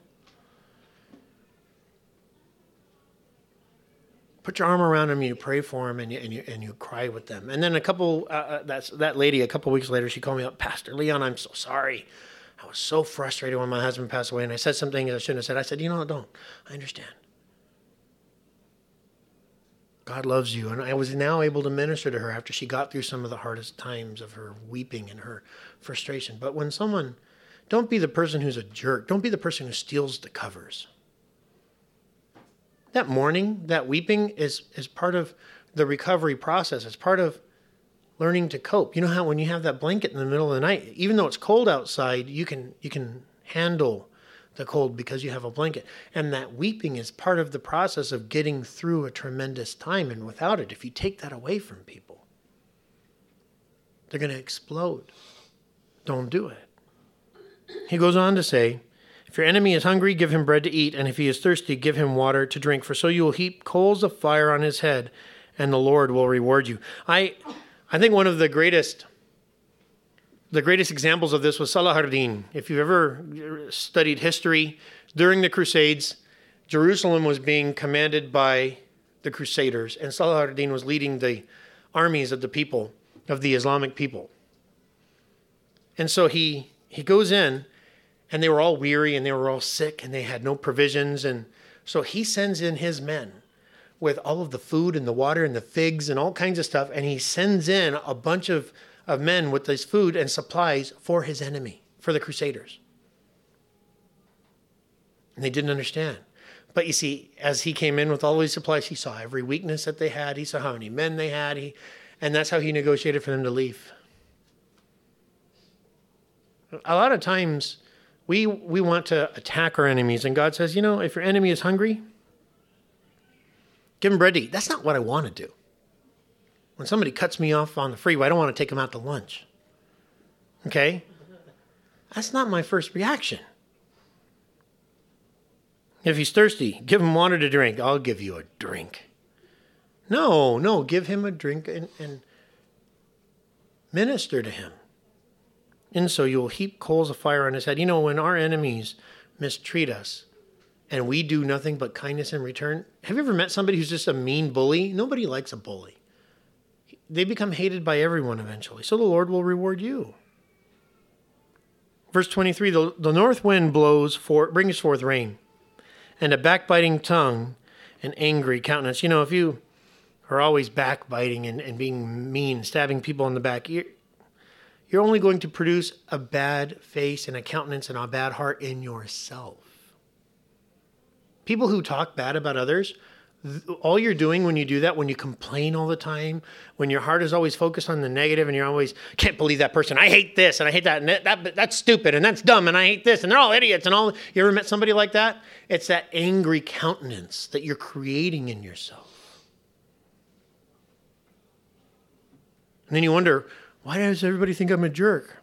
Put your arm around them, you pray for them, and you, and you, and you cry with them. And then a couple, uh, that's that lady, a couple weeks later, she called me up, Pastor Leon, I'm so sorry. I was so frustrated when my husband passed away, and I said something I shouldn't have said. I said, you know, don't. I understand. God loves you. And I was now able to minister to her after she got through some of the hardest times of her weeping and her frustration. But when someone, don't be the person who's a jerk. Don't be the person who steals the covers. That mourning, that weeping is, is part of the recovery process. It's part of learning to cope. You know how when you have that blanket in the middle of the night, even though it's cold outside, you can you can handle the cold because you have a blanket. And that weeping is part of the process of getting through a tremendous time. And without it, if you take that away from people, they're going to explode. Don't do it. He goes on to say, if your enemy is hungry, give him bread to eat, and if he is thirsty, give him water to drink, for so you will heap coals of fire on his head, and the Lord will reward you. I I think one of the greatest the greatest examples of this was Salahardin. If you've ever studied history, during the Crusades, Jerusalem was being commanded by the Crusaders, and Salahardin was leading the armies of the people, of the Islamic people. And so he he goes in, and they were all weary, and they were all sick, and they had no provisions. And so he sends in his men with all of the food and the water and the figs and all kinds of stuff. And he sends in a bunch of, of men with this food and supplies for his enemy, for the Crusaders. And they didn't understand. But you see, as he came in with all these supplies, he saw every weakness that they had. He saw how many men they had. He, and that's how he negotiated for them to leave. A lot of times, We we want to attack our enemies, and God says, you know, if your enemy is hungry, give him bread to eat. That's not what I want to do. When somebody cuts me off on the freeway, I don't want to take them out to lunch. Okay? That's not my first reaction. If he's thirsty, give him water to drink. I'll give you a drink. No, no, give him a drink and, and minister to him. And so you will heap coals of fire on his head. You know, when our enemies mistreat us and we do nothing but kindness in return, have you ever met somebody who's just a mean bully? Nobody likes a bully. They become hated by everyone eventually. So the Lord will reward you. Verse twenty-three, the, the north wind blows for, brings forth rain, and a backbiting tongue and angry countenance. You know, if you are always backbiting and, and being mean, stabbing people in the back, you're, You're only going to produce a bad face and a countenance and a bad heart in yourself. People who talk bad about others, th- all you're doing when you do that, when you complain all the time, when your heart is always focused on the negative and you're always, can't believe that person, I hate this and I hate that, and that, that that's stupid and that's dumb and I hate this and they're all idiots and all. You ever met somebody like that? It's that angry countenance that you're creating in yourself. And then you wonder, why does everybody think I'm a jerk?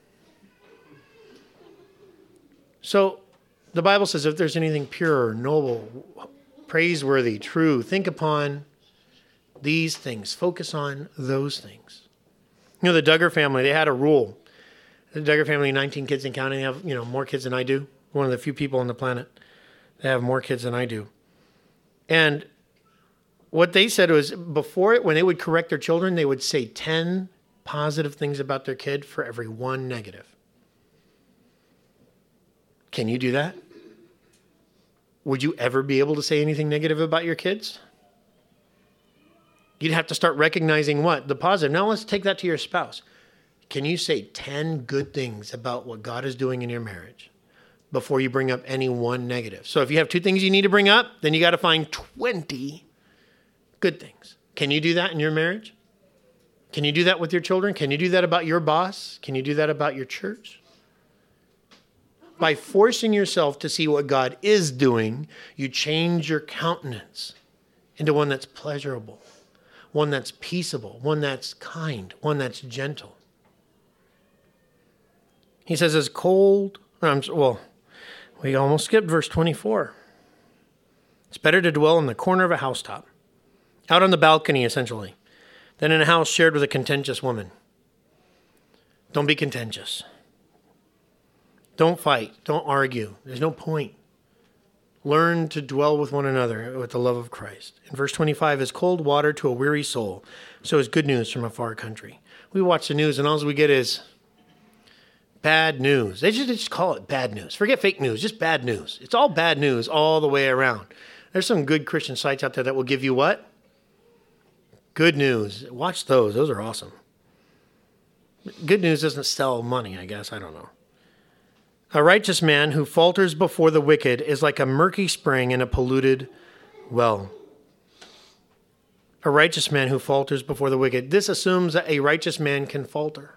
So the Bible says if there's anything pure, noble, praiseworthy, true, think upon these things. Focus on those things. You know, the Duggar family, they had a rule. The Duggar family, nineteen kids and counting, they have, you know, more kids than I do. One of the few people on the planet that have more kids than I do. And what they said was before it, when they would correct their children, they would say ten positive things about their kid for every one negative. Can you do that? Would you ever be able to say anything negative about your kids? You'd have to start recognizing what? The positive. Now let's take that to your spouse. Can you say ten good things about what God is doing in your marriage before you bring up any one negative? So if you have two things you need to bring up, then you got to find twenty good things. Can you do that in your marriage? Can you do that with your children? Can you do that about your boss? Can you do that about your church? By forcing yourself to see what God is doing, you change your countenance into one that's pleasurable, one that's peaceable, one that's kind, one that's gentle. He says, as cold, well, we almost skipped verse twenty-four. It's better to dwell in the corner of a housetop, out on the balcony, essentially, than in a house shared with a contentious woman. Don't be contentious. Don't fight. Don't argue. There's no point. Learn to dwell with one another with the love of Christ. In verse twenty-five, as cold water to a weary soul, so is good news from a far country. We watch the news and all we get is bad news. They should just call it bad news. Forget fake news, just bad news. It's all bad news all the way around. There's some good Christian sites out there that will give you what? Good news. Watch those. Those are awesome. Good news doesn't sell money, I guess. I don't know. A righteous man who falters before the wicked is like a murky spring in a polluted well. A righteous man who falters before the wicked. This assumes that a righteous man can falter.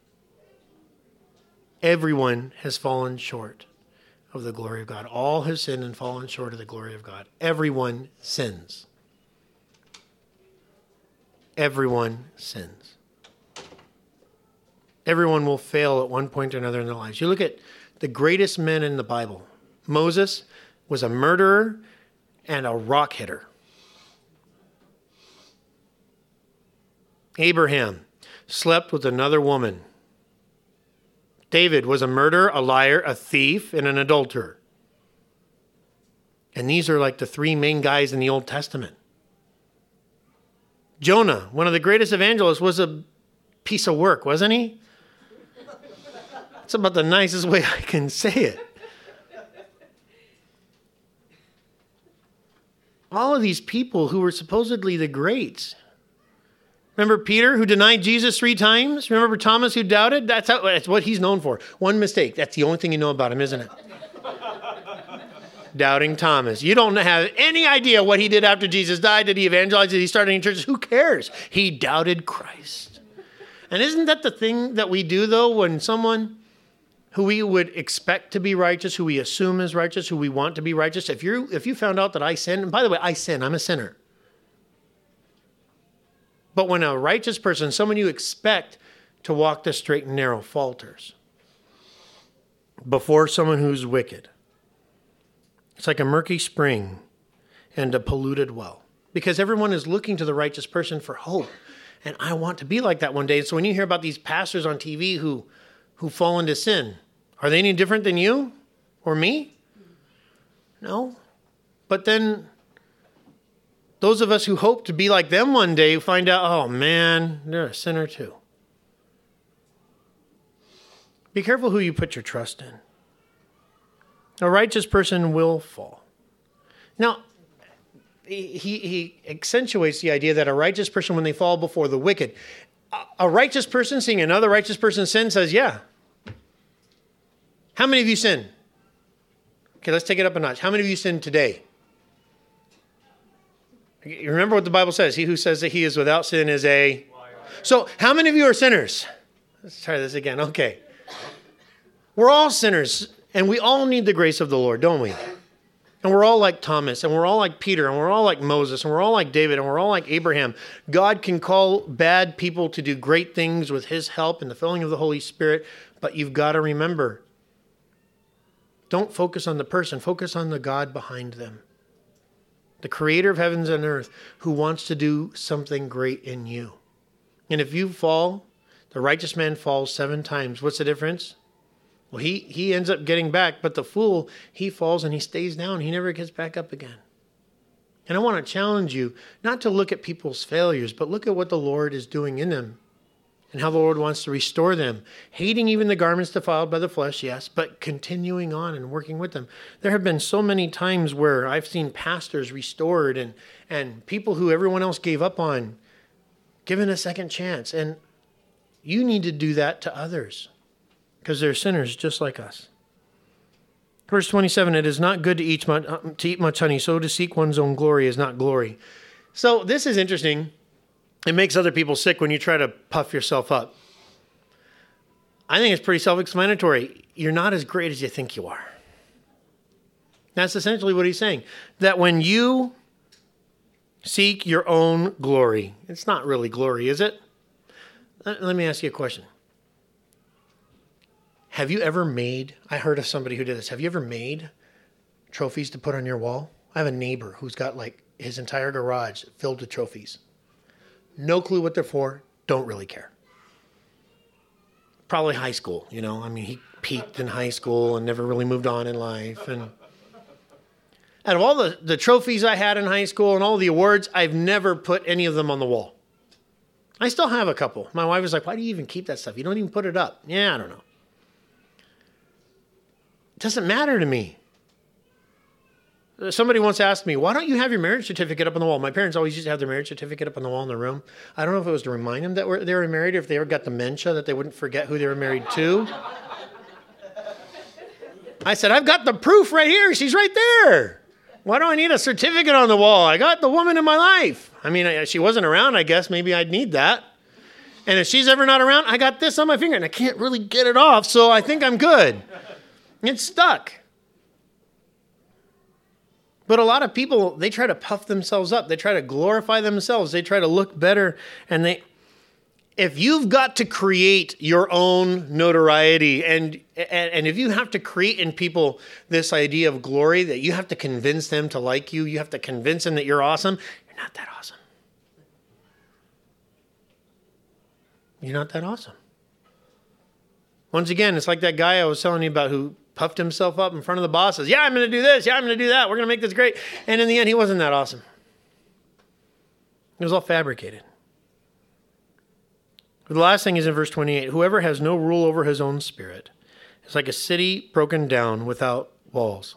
Everyone has fallen short of the glory of God. All have sinned and fallen short of the glory of God. Everyone sins. Everyone sins. Everyone will fail at one point or another in their lives. You look at the greatest men in the Bible. Moses was a murderer and a rock hitter. Abraham slept with another woman. David was a murderer, a liar, a thief, and an adulterer. And these are like the three main guys in the Old Testament. Jonah, one of the greatest evangelists, was a piece of work, wasn't he? That's about the nicest way I can say it. All of these people who were supposedly the greats. Remember Peter, who denied Jesus three times? Remember Thomas, who doubted? That's, how, that's what he's known for. One mistake. That's the only thing you know about him, isn't it? Doubting Thomas. You don't have any idea what he did after Jesus died. Did he evangelize? Did he start any churches? Who cares? He doubted Christ. And isn't that the thing that we do, though, when someone who we would expect to be righteous, who we assume is righteous, who we want to be righteous, if you if you found out that I sin, and by the way, I sin, I'm a sinner. But when a righteous person, someone you expect to walk the straight and narrow, falters before someone who's wicked, it's like a murky spring and a polluted well. Because everyone is looking to the righteous person for hope. And I want to be like that one day. And so when you hear about these pastors on T V who, who fall into sin, are they any different than you or me? No. But then those of us who hope to be like them one day find out, oh man, they're a sinner too. Be careful who you put your trust in. A righteous person will fall. Now, he, he accentuates the idea that a righteous person, when they fall before the wicked, a righteous person seeing another righteous person sin says, yeah. How many of you sin? Okay, let's take it up a notch. How many of you sin today? You remember what the Bible says. He who says that he is without sin is a... So how many of you are sinners? Let's try this again. Okay. We're all sinners, and we all need the grace of the Lord, don't we? And we're all like Thomas, and we're all like Peter, and we're all like Moses, and we're all like David, and we're all like Abraham. God can call bad people to do great things with his help and the filling of the Holy Spirit, but you've got to remember, don't focus on the person. Focus on the God behind them. the creator of heavens and earth, who wants to do something great in you. And if you fall, the righteous man falls seven times. What's the difference? Well, he, he ends up getting back, but the fool, he falls and he stays down. He never gets back up again. And I want to challenge you not to look at people's failures, but look at what the Lord is doing in them and how the Lord wants to restore them. Hating even the garments defiled by the flesh, yes, but continuing on and working with them. There have been so many times where I've seen pastors restored and, and people who everyone else gave up on given a second chance. And you need to do that to others because they're sinners just like us. Verse twenty-seven, it is not good to eat much, to eat much honey, so to seek one's own glory is not glory. So this is interesting. It makes other people sick when you try to puff yourself up. I think it's pretty self-explanatory. You're not as great as you think you are. That's essentially what he's saying. That when you seek your own glory, it's not really glory, is it? Let me ask you a question. Have you ever made, I heard of somebody who did this, have you ever made trophies to put on your wall? I have a neighbor who's got like his entire garage filled with trophies. No clue what they're for, don't really care. Probably high school, you know. I mean, he peaked in high school and never really moved on in life. And out of all the, the trophies I had in high school and all the awards, I've never put any of them on the wall. I still have a couple. My wife was like, why do you even keep that stuff? You don't even put it up. Yeah, I don't know. It doesn't matter to me. Somebody once asked me, why don't you have your marriage certificate up on the wall? My parents always used to have their marriage certificate up on the wall in the room. I don't know if it was to remind them that we're, they were married or if they ever got dementia, that they wouldn't forget who they were married to. I said, I've got the proof right here. She's right there. Why do I need a certificate on the wall? I got the woman in my life. I mean, if she wasn't around, I guess maybe I'd need that. And if she's ever not around, I got this on my finger and I can't really get it off, so I think I'm good. It's stuck. But a lot of people, they try to puff themselves up. They try to glorify themselves. They try to look better. And they, if you've got to create your own notoriety, and, and, and if you have to create in people this idea of glory, that you have to convince them to like you, you have to convince them that you're awesome, you're not that awesome. You're not that awesome. Once again, it's like that guy I was telling you about who puffed himself up in front of the bosses. Yeah, I'm going to do this. Yeah, I'm going to do that. We're going to make this great. And in the end, he wasn't that awesome. It was all fabricated. But the last thing is in verse twenty-eight. Whoever has no rule over his own spirit is like a city broken down without walls.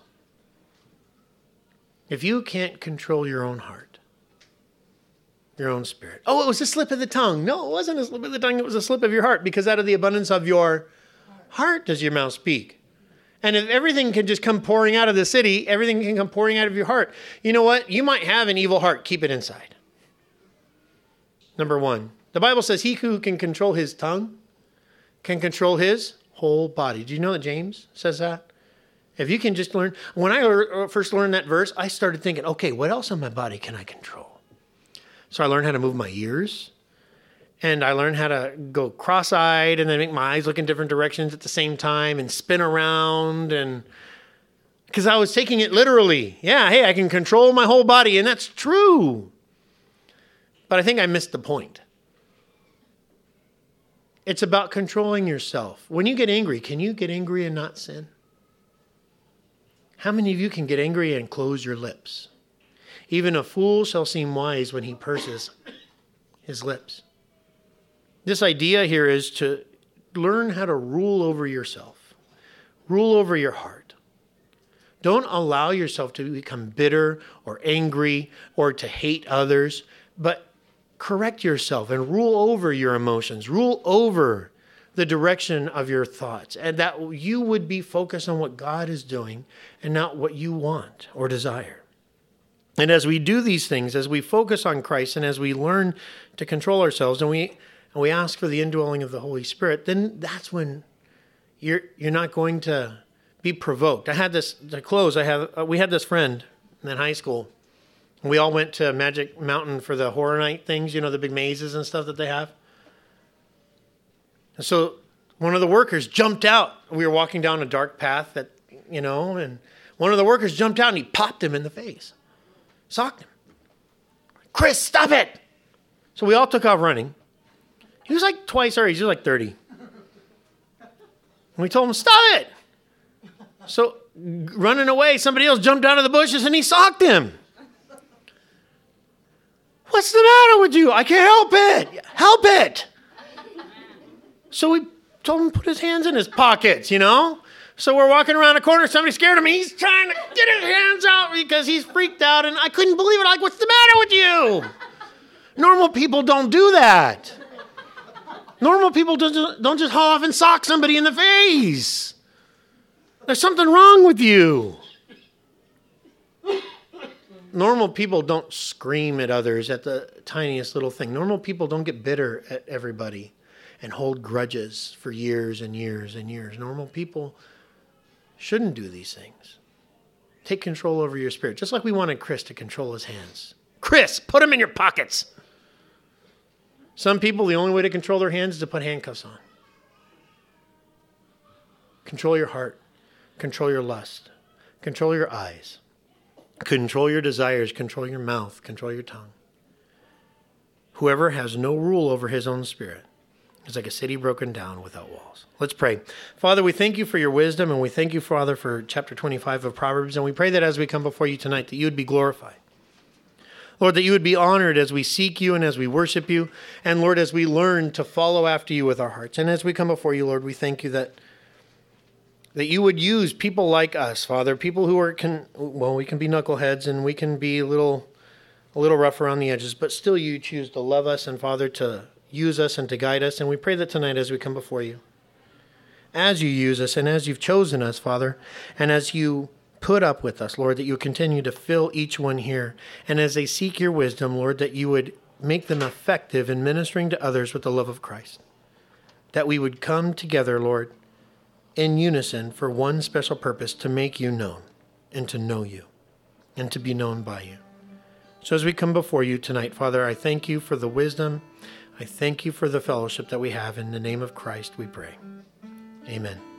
If you can't control your own heart, your own spirit. Oh, it was a slip of the tongue. No, it wasn't a slip of the tongue. It was a slip of your heart, because out of the abundance of your heart does your mouth speak. And if everything can just come pouring out of the city, everything can come pouring out of your heart. You know what? You might have an evil heart. Keep it inside. Number one, the Bible says he who can control his tongue can control his whole body. Do you know that James says that? If you can just learn. When I first learned that verse, I started thinking, okay, what else in my body can I control? So I learned how to move my ears. And I learned how to go cross-eyed and then make my eyes look in different directions at the same time and spin around. And because I was taking it literally. Yeah, hey, I can control my whole body, and that's true. But I think I missed the point. It's about controlling yourself. When you get angry, can you get angry and not sin? How many of you can get angry and close your lips? Even a fool shall seem wise when he purses his lips. This idea here is to learn how to rule over yourself. Rule over your heart. Don't allow yourself to become bitter or angry or to hate others, but correct yourself and rule over your emotions. Rule over the direction of your thoughts, and that you would be focused on what God is doing and not what you want or desire. And as we do these things, as we focus on Christ and as we learn to control ourselves and we and we ask for the indwelling of the Holy Spirit, then that's when you're you're not going to be provoked. I had this, to close, I have uh, we had this friend in high school. We all went to Magic Mountain for the horror night things, you know, the big mazes and stuff that they have. And so one of the workers jumped out. We were walking down a dark path that, you know, and one of the workers jumped out and he popped him in the face. Socked him. Chris, stop it! So we all took off running. He was like twice our age. He was like thirty. And we told him, stop it! So running away, somebody else jumped out of the bushes and he socked him. What's the matter with you? I can't help it. Help it. So we told him to put his hands in his pockets, you know? So we're walking around a corner. Somebody scared him. He's trying to get his hands out because he's freaked out. And I couldn't believe it. Like, what's the matter with you? Normal people don't do that. Normal people don't, don't just haul off and sock somebody in the face. There's something wrong with you. Normal people don't scream at others at the tiniest little thing. Normal people don't get bitter at everybody and hold grudges for years and years and years. Normal people shouldn't do these things. Take control over your spirit, just like we wanted Chris to control his hands. Chris, put them in your pockets. Some people, the only way to control their hands is to put handcuffs on. Control your heart. Control your lust. Control your eyes. Control your desires. Control your mouth. Control your tongue. Whoever has no rule over his own spirit is like a city broken down without walls. Let's pray. Father, we thank you for your wisdom, and we thank you, Father, for chapter twenty-five of Proverbs, and we pray that as we come before you tonight, that you would be glorified. Lord, that you would be honored as we seek you and as we worship you, and Lord, as we learn to follow after you with our hearts. And as we come before you, Lord, we thank you that that you would use people like us, Father, people who are, can, well, we can be knuckleheads and we can be a little, a little rough around the edges, but still you choose to love us and, Father, to use us and to guide us. And we pray that tonight as we come before you, as you use us and as you've chosen us, Father, and as you put up with us, Lord, that you continue to fill each one here. And as they seek your wisdom, Lord, that you would make them effective in ministering to others with the love of Christ. That we would come together, Lord, in unison for one special purpose, to make you known and to know you and to be known by you. So as we come before you tonight, Father, I thank you for the wisdom. I thank you for the fellowship that we have. In the name of Christ, we pray. Amen.